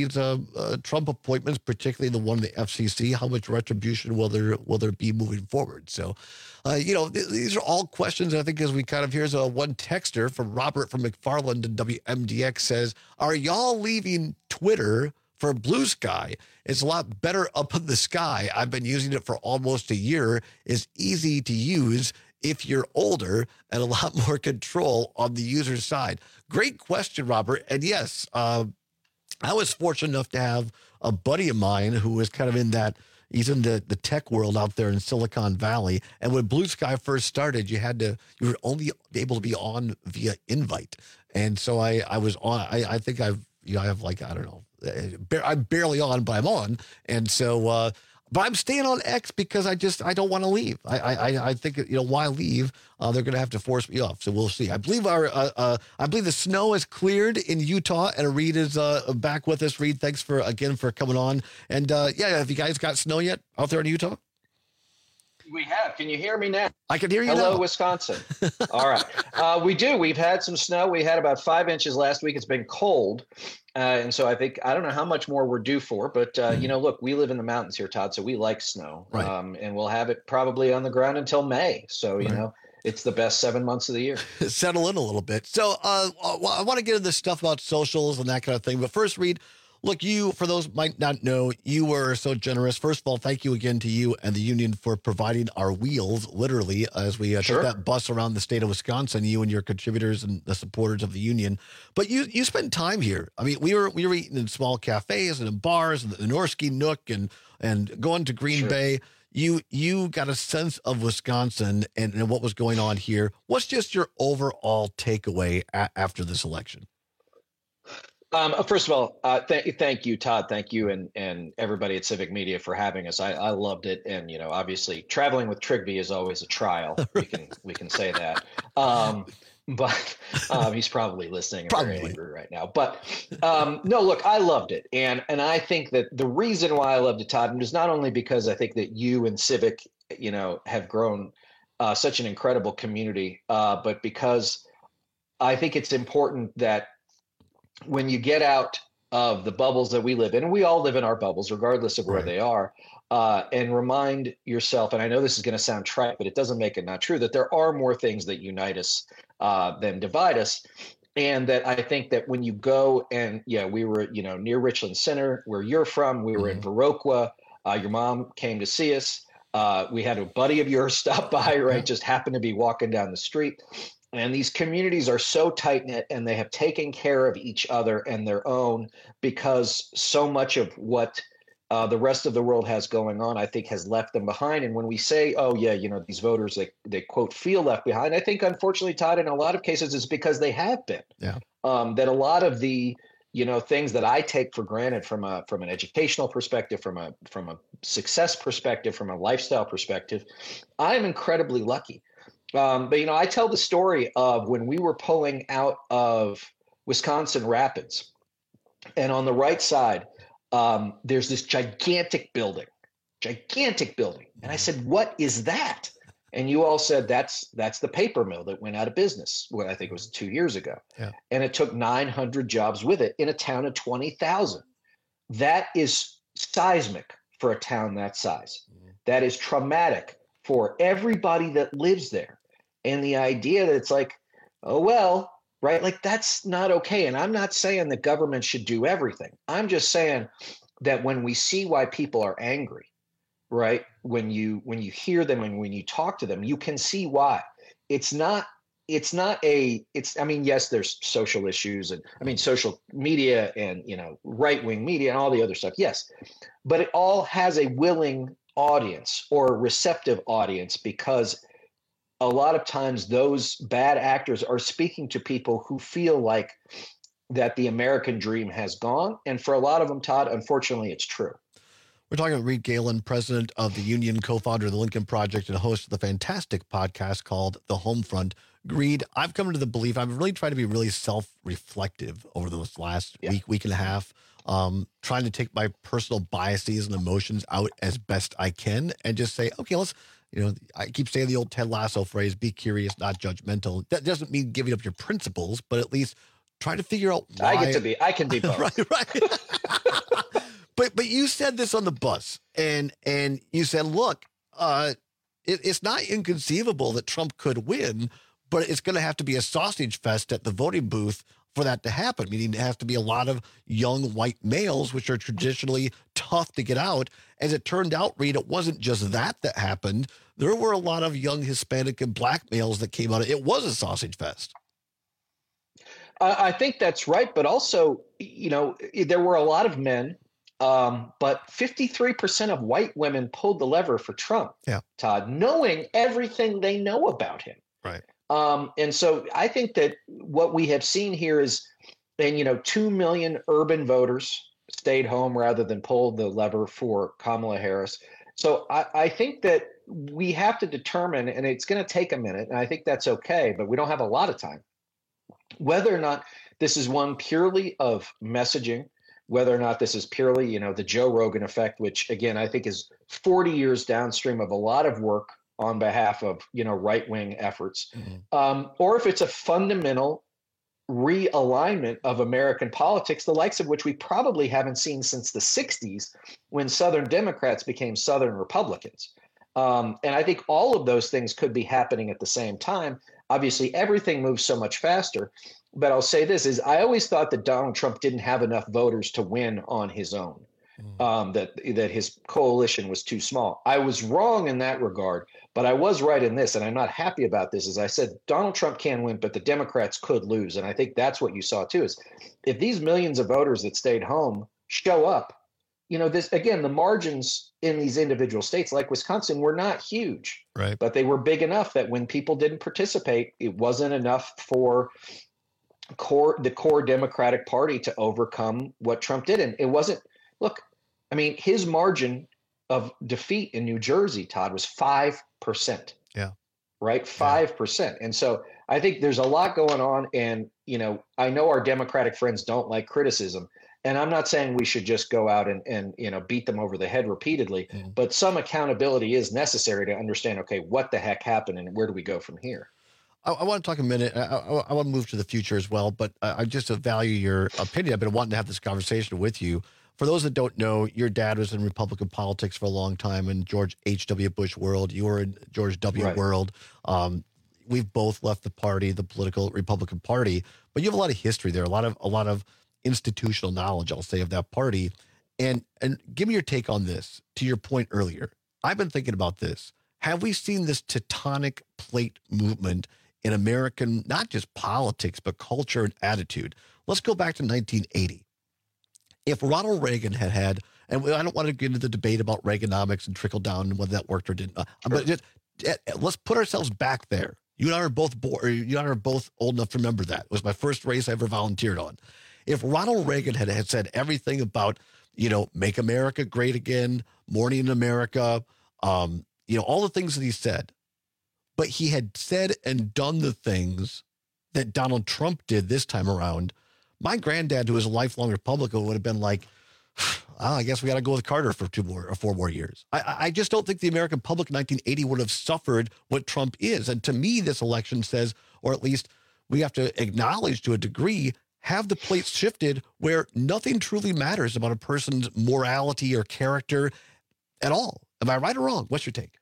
Trump appointments, particularly the one in the FCC? How much retribution will there be moving forward? So, these are all questions. I think as we kind of, here's one texter from Robert from McFarland and WMDX says, "Are y'all leaving Twitter for Blue Sky? It's a lot better up in the sky. I've been using it for almost a year. It's easy to use if you're older and a lot more control on the user side." Great question, Robert. And yes, I was fortunate enough to have a buddy of mine who was kind of he's in the tech world out there in Silicon Valley. And when Blue Sky first started, you were only able to be on via invite. And so I was on, I think I have like, I don't know, I'm barely on, but I'm on. And so, but I'm staying on X because I don't want to leave. I think, why leave? They're going to have to force me off. So we'll see. I believe the snow has cleared in Utah, and Reed is back with us. Reed, thanks for coming on. And have you guys got snow yet out there in Utah? We have. Can you hear me now? I can hear you now. Hello, Wisconsin. All right. We do. We've had some snow. We had about 5 inches last week. It's been cold. And so I don't know how much more we're due for, but look, we live in the mountains here, Todd, so we like snow. Right. And we'll have it probably on the ground until May. So, it's the best 7 months of the year. Settle in a little bit. So I want to get into this stuff about socials and that kind of thing. But first, Reed, look, for those who might not know, you were so generous. First of all, thank you again to you and the union for providing our wheels, literally, as we took that bus around the state of Wisconsin, you and your contributors and the supporters of the union. But you spent time here. I mean, we were eating in small cafes and in bars and the Norsky Nook and going to Green Bay. You got a sense of Wisconsin and what was going on here. What's just your overall takeaway after this election? First of all, thank you, Todd. Thank you and everybody at Civic Media for having us. I loved it. And, obviously traveling with Trigby is always a trial. We can say that. But he's probably listening and very angry right now. But no, look, I loved it. And I think that the reason why I loved it, Todd, is not only because I think that you and Civic, have grown such an incredible community, but because I think it's important that when you get out of the bubbles that we live in, and we all live in our bubbles, regardless of where they are, and remind yourself, and I know this is going to sound trite, but it doesn't make it not true, that there are more things that unite us than divide us. And that I think that when you go and, we were, near Richland Center, where you're from, we were in Viroqua, your mom came to see us. We had a buddy of yours stop by, right? Just happened to be walking down the street. And these communities are so tight-knit, and they have taken care of each other and their own, because so much of what the rest of the world has going on, I think has left them behind. And when we say, oh, yeah, these voters, they quote, feel left behind, I think, unfortunately, Todd, in a lot of cases, it's because they have been. Yeah. That a lot of the, things that I take for granted from an educational perspective, from a success perspective, from a lifestyle perspective, I'm incredibly lucky. But I tell the story of when we were pulling out of Wisconsin Rapids, and on the right side, there's this gigantic building. And I said, what is that? And you all said, that's the paper mill that went out of business. Well, I think it was 2 years ago. Yeah. And it took 900 jobs with it in a town of 20,000. That is seismic for a town that size. Mm-hmm. That is traumatic for everybody that lives there. And the idea that it's like, oh, well, right? Like, that's not okay. And I'm not saying the government should do everything. I'm just saying that when we see why people are angry, right? When you hear them and when you talk to them, you can see why. Yes, there's social issues and social media and, right-wing media and all the other stuff. Yes. But it all has a willing audience or a receptive audience, because a lot of times those bad actors are speaking to people who feel like that the American dream has gone. And for a lot of them, Todd, unfortunately, it's true. We're talking about Reed Galen, president of the Union, co-founder of the Lincoln Project, and host of the fantastic podcast called The Homefront. Reed, I've come to the belief, I've really tried to be really self-reflective over this last week and a half, trying to take my personal biases and emotions out as best I can and just say, okay, let's, I keep saying the old Ted Lasso phrase, be curious, not judgmental. That doesn't mean giving up your principles, but at least try to figure out why. I can be both. right. But you said this on the bus, and you said, look, it's not inconceivable that Trump could win, but it's going to have to be a sausage fest at the voting booth for that to happen, meaning it has to be a lot of young white males, which are traditionally tough to get out. As it turned out, Reed, it wasn't just that happened. There were a lot of young Hispanic and black males that came out. It was a sausage fest. I think that's right. But also, there were a lot of men, but 53% of white women pulled the lever for Trump, Todd, knowing everything they know about him. Right. And so I think that what we have seen here is, 2 million urban voters stayed home rather than pulled the lever for Kamala Harris. So I think that we have to determine, and it's going to take a minute, and I think that's okay, but we don't have a lot of time, whether or not this is one purely of messaging, whether or not this is purely, the Joe Rogan effect, which again, I think is 40 years downstream of a lot of work on behalf of, right-wing efforts, or if it's a fundamental realignment of American politics, the likes of which we probably haven't seen since the 60s when Southern Democrats became Southern Republicans. And I think all of those things could be happening at the same time. Obviously, everything moves so much faster. But I'll say this is I always thought that Donald Trump didn't have enough voters to win on his own, that his coalition was too small. I was wrong in that regard, but I was right in this, and I'm not happy about this. As I said, Donald Trump can win, but the Democrats could lose. And I think that's what you saw too, is if these millions of voters that stayed home show up, this again, the margins in these individual states like Wisconsin were not huge, right? But they were big enough that when people didn't participate, it wasn't enough for the core Democratic Party to overcome what Trump did. And it wasn't, look, I mean, his margin of defeat in New Jersey, Todd, was 5%. Yeah. Right? 5%. And so I think there's a lot going on. And, I know our Democratic friends don't like criticism. And I'm not saying we should just go out and beat them over the head repeatedly, but some accountability is necessary to understand, okay, what the heck happened and where do we go from here? I want to talk a minute. I want to move to the future as well, but I just value your opinion. I've been wanting to have this conversation with you. For those that don't know, your dad was in Republican politics for a long time in George H.W. Bush world. You were in George W. Right. world. We've both left the party, the political Republican Party, but you have a lot of history there, a lot of institutional knowledge, I'll say, of that party. And give me your take on this. To your point earlier, I've been thinking about this. Have we seen this tectonic plate movement in American, not just politics, but culture and attitude? Let's go back to 1980. if Ronald Reagan had, and I don't want to get into the debate about Reaganomics and trickle down and whether that worked or didn't, but just, let's put ourselves back there. You and I are both old enough to remember that. It was my first race I ever volunteered on. If Ronald Reagan had said everything about, make America great again, Morning in America, all the things that he said, but he had said and done the things that Donald Trump did this time around, my granddad, who was a lifelong Republican, would have been like, I guess we got to go with Carter for 2 more or 4 more years. I just don't think the American public in 1980 would have suffered what Trump is. And to me, this election says, or at least we have to acknowledge to a degree, have the plates shifted where nothing truly matters about a person's morality or character at all. Am I right or wrong? What's your take?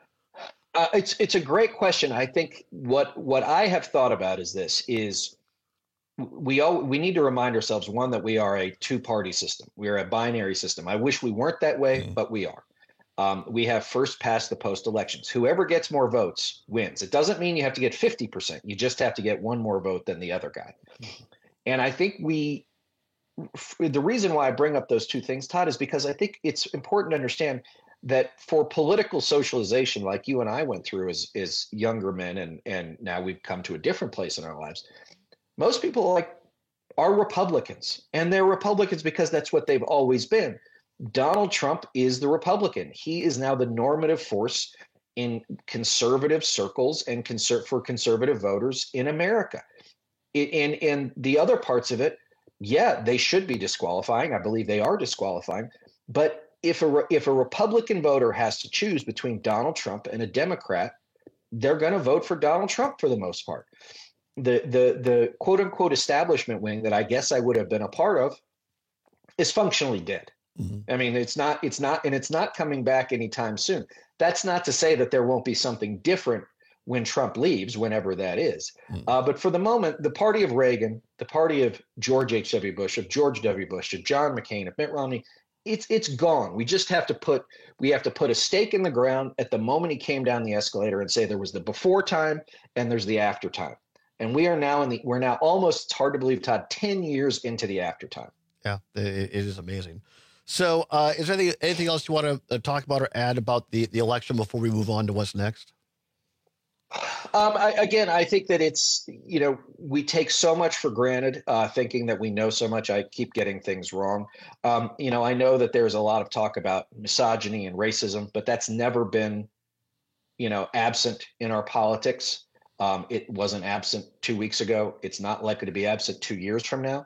It's a great question. I think what I have thought about is this: we need to remind ourselves, one, that we are a 2-party system. We are a binary system. I wish we weren't that way, but we are. We have first past the post elections. Whoever gets more votes wins. It doesn't mean you have to get 50%. You just have to get one more vote than the other guy. And I think the reason why I bring up those two things, Todd, is because I think it's important to understand that for political socialization, like you and I went through as younger men, and now we've come to a different place in our lives, most people are Republicans, and they're Republicans because that's what they've always been. Donald Trump is the Republican. He is now the normative force in conservative circles and for conservative voters in America. In the other parts of it, yeah, they should be disqualifying. I believe they are disqualifying. But if a Republican voter has to choose between Donald Trump and a Democrat, they're going to vote for Donald Trump for the most part. The quote unquote establishment wing that I guess I would have been a part of is functionally dead. I mean, it's not coming back anytime soon. That's not to say that there won't be something different when Trump leaves, whenever that is. But for the moment, the party of Reagan, the party of George H.W. Bush, of George W. Bush, of John McCain, of Mitt Romney, it's gone. We just have to put a stake in the ground at the moment he came down the escalator and say there was the before time and there's the after time. And we're now almost, it's hard to believe, Todd, 10 years into the after time. Yeah, it is amazing. So is there anything else you want to talk about or add about the election before we move on to what's next? I think that it's, we take so much for granted, thinking that we know so much. I keep getting things wrong. I know that there's a lot of talk about misogyny and racism, but that's never been, absent in our politics. It wasn't absent 2 weeks ago. It's not likely to be absent 2 years from now.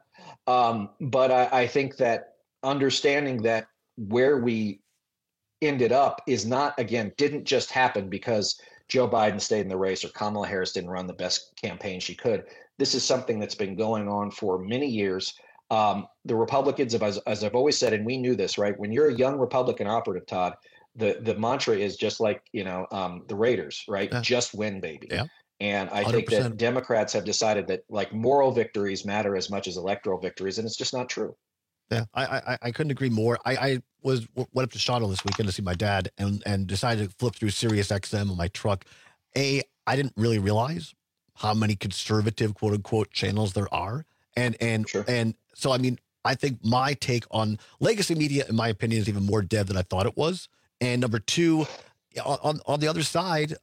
But I think that understanding that where we ended up didn't just happen because Joe Biden stayed in the race or Kamala Harris didn't run the best campaign she could. This is something that's been going on for many years. The Republicans, as I've always said, and we knew this, right? When you're a young Republican operative, Todd, the mantra is just like, the Raiders, right? Yeah. Just win, baby. Yeah. And I 100%. Think that Democrats have decided that moral victories matter as much as electoral victories, and it's just not true. Yeah, I couldn't agree more. I went up to Shawano this weekend to see my dad and decided to flip through Sirius XM on my truck. I didn't really realize how many conservative quote unquote channels there are. And so, I mean, I think my take on legacy media, in my opinion, is even more dead than I thought it was. And number two, on the other side,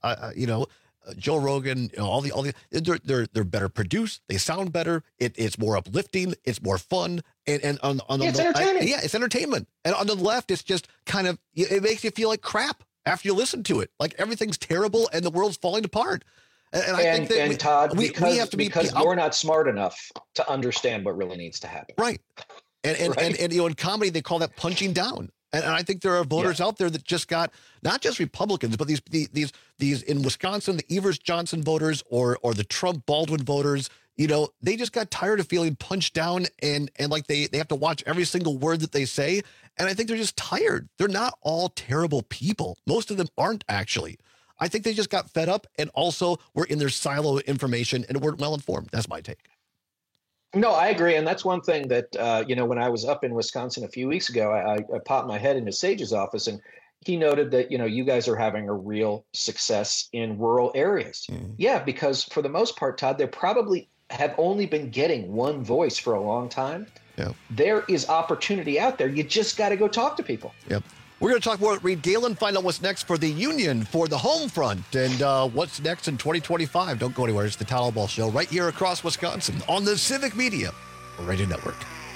Joe Rogan, they're better produced. They sound better. It's more uplifting. It's more fun. And on it's entertaining. It's entertainment. And on the left, it's just kind of, it makes you feel like crap after you listen to it. Like everything's terrible and the world's falling apart. And I think that Todd, we have to because you're not smart enough to understand what really needs to happen. Right. And in comedy, they call that punching down. And I think there are voters out there that just got not just Republicans, but these in Wisconsin, the Evers Johnson voters or the Trump Baldwin voters, they just got tired of feeling punched down and like they have to watch every single word that they say. And I think they're just tired. They're not all terrible people. Most of them aren't actually. I think they just got fed up and also were in their silo of information and weren't well informed. That's my take. No, I agree. And that's one thing that, when I was up in Wisconsin a few weeks ago, I popped my head into Sage's office and he noted that, you guys are having a real success in rural areas. Mm. Yeah, because for the most part, Todd, they probably have only been getting one voice for a long time. There is opportunity out there. You just got to go talk to people. Yep. We're going to talk more with Reed Galen, find out what's next for the Union, for the home front, and what's next in 2025. Don't go anywhere. It's the Todd Ball Show right here across Wisconsin on the Civic Media Radio Network.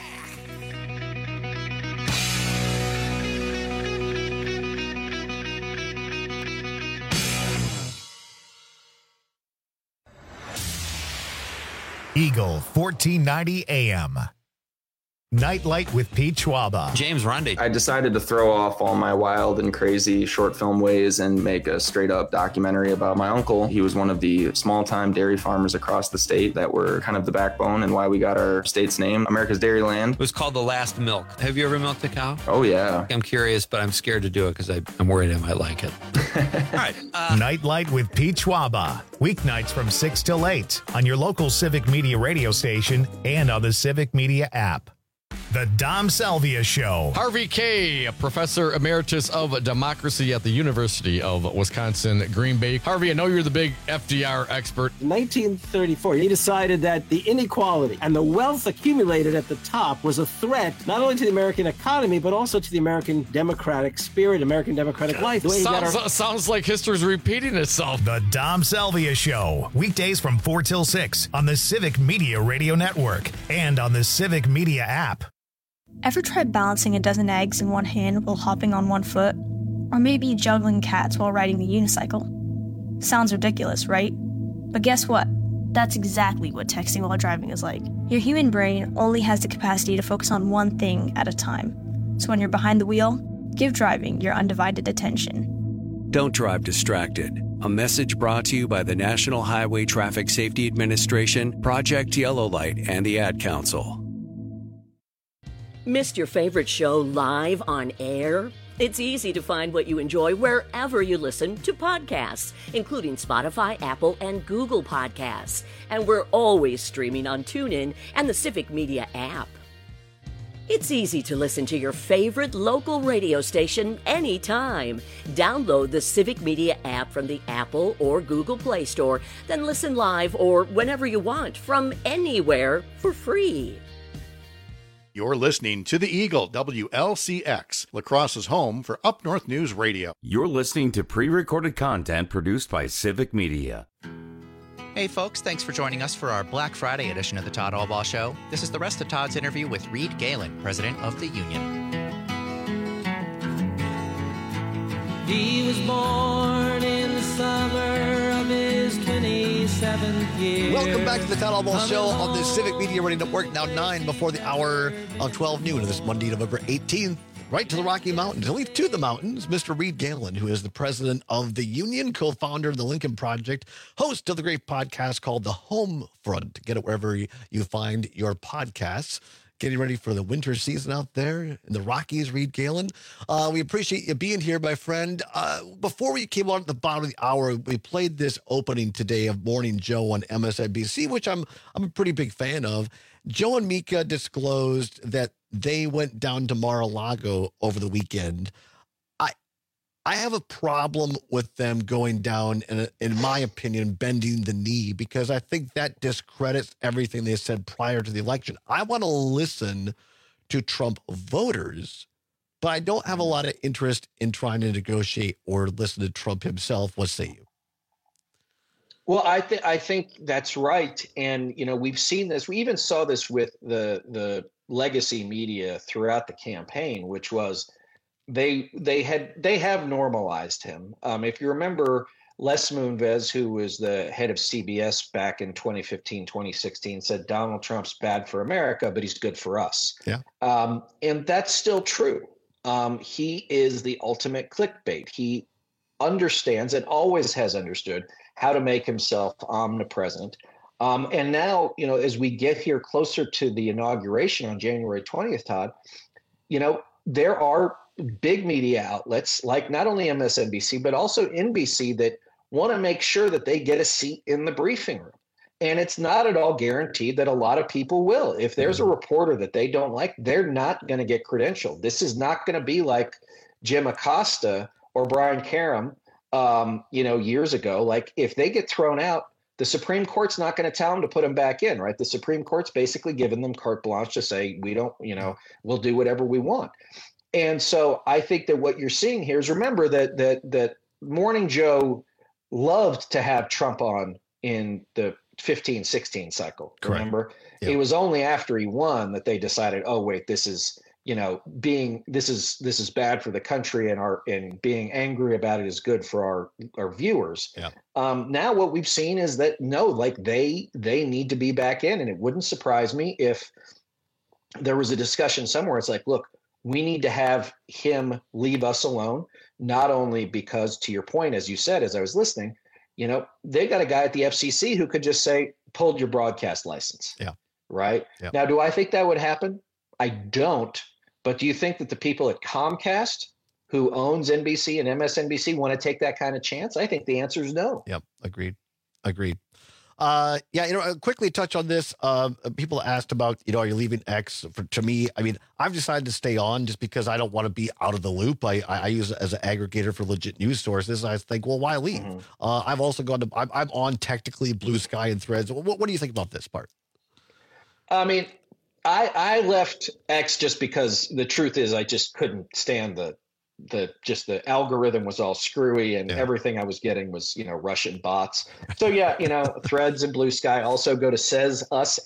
Eagle 1490 AM. Nightlight with Pete Schwaba. James Rundy. I decided to throw off all my wild and crazy short film ways and make a straight up documentary about my uncle. He was one of the small time dairy farmers across the state that were kind of the backbone and why we got our state's name, America's Dairy Land. It was called The Last Milk. Have you ever milked a cow? Oh, yeah. I'm curious, but I'm scared to do it because I'm worried I might like it. All right. Nightlight with Pete Schwaba. Weeknights from 6 till 8 on your local Civic Media radio station and on the Civic Media app. The Dom Salvia Show. Harvey Kaye, Professor Emeritus of Democracy at the University of Wisconsin, Green Bay. Harvey, I know you're the big FDR expert. In 1934, he decided that the inequality and the wealth accumulated at the top was a threat not only to the American economy, but also to the American democratic spirit, American democratic life. The way Sounds like history's repeating itself. The Dom Salvia Show. Weekdays from 4 till 6 on the Civic Media Radio Network and on the Civic Media app. Ever tried balancing a dozen eggs in one hand while hopping on one foot? Or maybe juggling cats while riding the unicycle? Sounds ridiculous, right? But guess what? That's exactly what texting while driving is like. Your human brain only has the capacity to focus on one thing at a time. So when you're behind the wheel, give driving your undivided attention. Don't drive distracted. A message brought to you by the National Highway Traffic Safety Administration, Project Yellow Light, and the Ad Council. Missed your favorite show live on air? It's easy to find what you enjoy wherever you listen to podcasts, including Spotify, Apple, and Google Podcasts. And we're always streaming on TuneIn and the Civic Media app. It's easy to listen to your favorite local radio station anytime. Download the Civic Media app from the Apple or Google Play Store, then listen live or whenever you want from anywhere for free. You're listening to the Eagle, WLCX, La Crosse's home for Up North News Radio. You're listening to pre-recorded content produced by Civic Media. Hey folks, thanks for joining us for our Black Friday edition of the Todd Allball Show. This is the rest of Todd's interview with Reed Galen, President of the Union. He was born in the summer of his 27th year. Welcome back to the Todd Ball Show on the Civic Media Radio Network, now 9 before the hour of 12 noon on this Monday, November 18th. Right to the Rocky Mountains, at least to the mountains, Mr. Reed Galen, who is the president of the Union, co-founder of the Lincoln Project, host of the great podcast called The Home Front. Get it wherever you find your podcasts. Getting ready for the winter season out there in the Rockies, Reed Galen. We appreciate you being here, my friend. Before we came on at the bottom of the hour, we played this opening today of Morning Joe on MSNBC, which I'm a pretty big fan of. Joe and Mika disclosed that they went down to Mar-a-Lago over the weekend. I have a problem with them going down and, in my opinion, bending the knee, because I think that discredits everything they said prior to the election. I want to listen to Trump voters, but I don't have a lot of interest in trying to negotiate or listen to Trump himself. What say you? Well, I think that's right. And, you know, we've seen this. We even saw this with the legacy media throughout the campaign, which was they have normalized him. If you remember, Les Moonves, who was the head of CBS back in 2015, 2016, said Donald Trump's bad for America, but he's good for us. Yeah. And that's still true. He is the ultimate clickbait. He understands and always has understood how to make himself omnipresent. And now, you know, as we get here closer to the inauguration on January 20th, Todd, you know, there are big media outlets like not only MSNBC, but also NBC that want to make sure that they get a seat in the briefing room. And it's not at all guaranteed that a lot of people will. If there's a reporter that they don't like, they're not going to get credentialed. This is not going to be like Jim Acosta or Brian Karem, you know, years ago. Like if they get thrown out, the Supreme Court's not going to tell them to put them back in, right? The Supreme Court's basically given them carte blanche to say, we don't, we'll do whatever we want. And so I think that what you're seeing here is, remember that Morning Joe loved to have Trump on in the 15-16 cycle. Correct. Remember, Yeah. It was only after he won that they decided, oh wait, this is bad for the country, and being angry about it is good for our viewers. Yeah. Now what we've seen is that no, like they need to be back in, and it wouldn't surprise me if there was a discussion somewhere. It's like, look, we need to have him leave us alone, not only because, to your point, as you said, as I was listening, they got a guy at the FCC who could just say, pulled your broadcast license. Yeah. Right. Yeah. Now, do I think that would happen? I don't. But do you think that the people at Comcast, who owns NBC and MSNBC, want to take that kind of chance? I think the answer is no. Yep. Agreed. Quickly touch on this. People asked about, are you leaving X? To me, I mean, I've decided to stay on just because I don't want to be out of the loop. I use it as an aggregator for legit news sources. I think, well, why leave? Mm-hmm. I've also I'm on technically Blue Sky and Threads. What do you think about this part? I mean, I left X just because the truth is I just couldn't stand the algorithm was all screwy, and everything I was getting was, Russian bots. So Threads and Blue Sky. Also go to SezUs,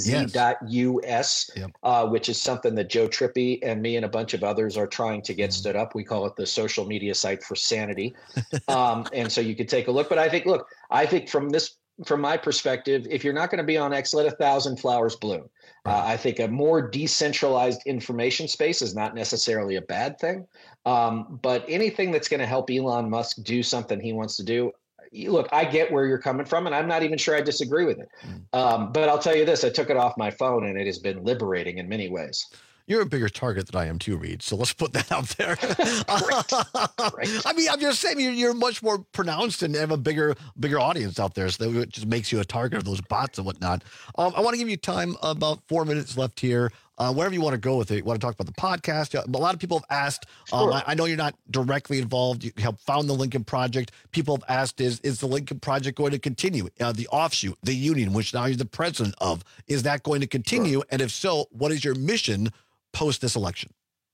SEZ.us, which is something that Joe Trippi and me and a bunch of others are trying to get stood up. We call it the social media site for sanity. And so you could take a look. But I think from my perspective, if you're not going to be on X, let 1,000 flowers bloom. I think a more decentralized information space is not necessarily a bad thing. But anything that's going to help Elon Musk do something he wants to do, look, I get where you're coming from, and I'm not even sure I disagree with it. But I'll tell you this, I took it off my phone, and it has been liberating in many ways. You're a bigger target than I am too, Reed. So let's put that out there. Right. I mean, I'm just saying you're much more pronounced and have a bigger audience out there. So that just makes you a target of those bots and whatnot. I want to give you time, about 4 minutes left here. Wherever you want to go with it. You want to talk about the podcast? A lot of people have asked. Sure. I know you're not directly involved. You have found the Lincoln Project. People have asked, is the Lincoln Project going to continue? The offshoot, the union, which now you're the president of, is that going to continue? Sure. And if so, what is your mission post this election?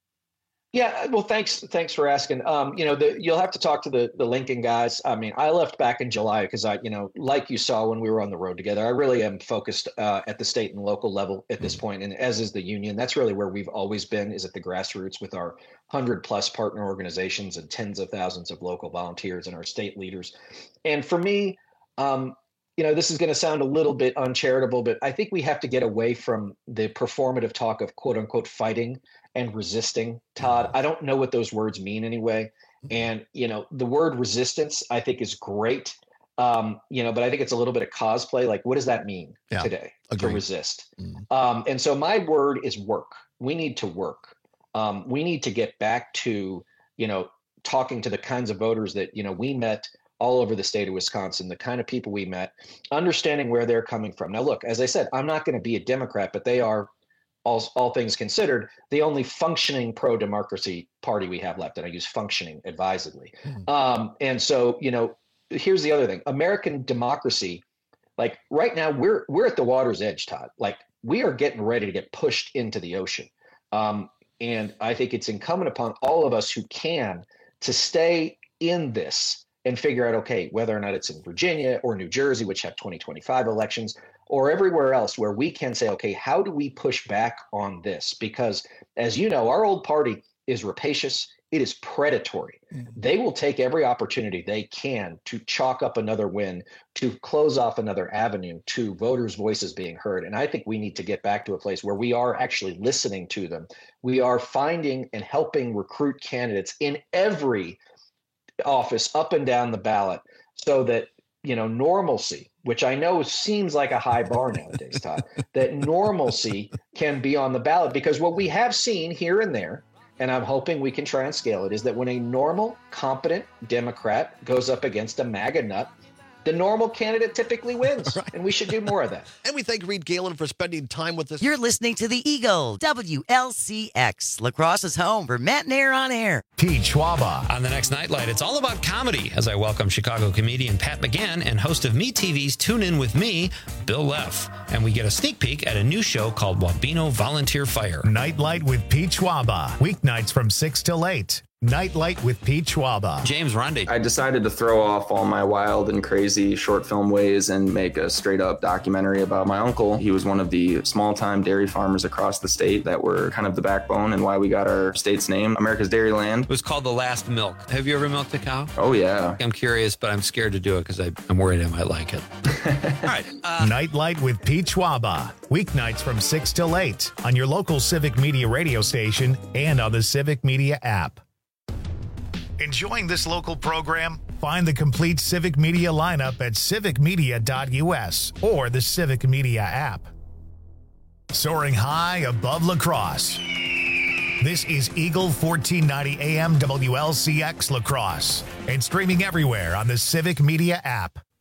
Yeah, well, thanks for asking. You'll have to talk to the Lincoln guys. I mean, I left back in July because like you saw when we were on the road together, I really am focused at the state and local level at this point, and as is the union. That's really where we've always been, is at the grassroots with our 100+ partner organizations and tens of thousands of local volunteers and our state leaders. And for me, this is going to sound a little bit uncharitable, but I think we have to get away from the performative talk of quote unquote fighting and resisting, Todd. I don't know what those words mean anyway. And, the word resistance, I think, is great. But I think it's a little bit of cosplay. Like, what does that mean today to resist? And so my word is work. We need to work. We need to get back to, talking to the kinds of voters that, we met all over the state of Wisconsin, the kind of people we met, understanding where they're coming from. Now, look, as I said, I'm not going to be a Democrat, but they are, all things considered, the only functioning pro-democracy party we have left. And I use functioning advisedly. And so, here's the other thing. American democracy, like right now, we're at the water's edge, Todd. Like, we are getting ready to get pushed into the ocean. And I think it's incumbent upon all of us who can to stay in this and figure out, okay, whether or not it's in Virginia or New Jersey, which have 2025 elections, or everywhere else where we can say, okay, how do we push back on this? Because as you know, our old party is rapacious. It is predatory. They will take every opportunity they can to chalk up another win, to close off another avenue to voters' voices being heard. And I think we need to get back to a place where we are actually listening to them. We are finding and helping recruit candidates in every office up and down the ballot so that, normalcy, which I know seems like a high bar nowadays, Todd, that normalcy can be on the ballot. Because what we have seen here and there, and I'm hoping we can try and scale it, is that when a normal, competent Democrat goes up against a MAGA nut, the normal candidate typically wins, and we should do more of that. And we thank Reed Galen for spending time with us. You're listening to The Eagle, WLCX, La Crosse's home for Matt and Air on Air. Pete Schwaba. On the next Nightlight, it's all about comedy as I welcome Chicago comedian Pat McGann and host of MeTV's Tune In With Me, Bill Leff. And we get a sneak peek at a new show called Wabeno Volunteer Fire. Nightlight with Pete Schwaba. Weeknights from 6 till 8. Nightlight with Pete Schwaba. James Ronde. I decided to throw off all my wild and crazy short film ways and make a straight up documentary about my uncle. He was one of the small time dairy farmers across the state that were kind of the backbone and why we got our state's name, America's Dairyland. It was called The Last Milk. Have you ever milked a cow? Oh, yeah. I'm curious, but I'm scared to do it because I'm worried I might like it. All right. Nightlight with Pete Schwaba. Weeknights from 6 till 8 on your local Civic Media radio station and on the Civic Media app. Enjoying this local program? Find the complete Civic Media lineup at civicmedia.us or the Civic Media app. Soaring high above La Crosse. This is Eagle 1490 AM WLCX La Crosse and streaming everywhere on the Civic Media app.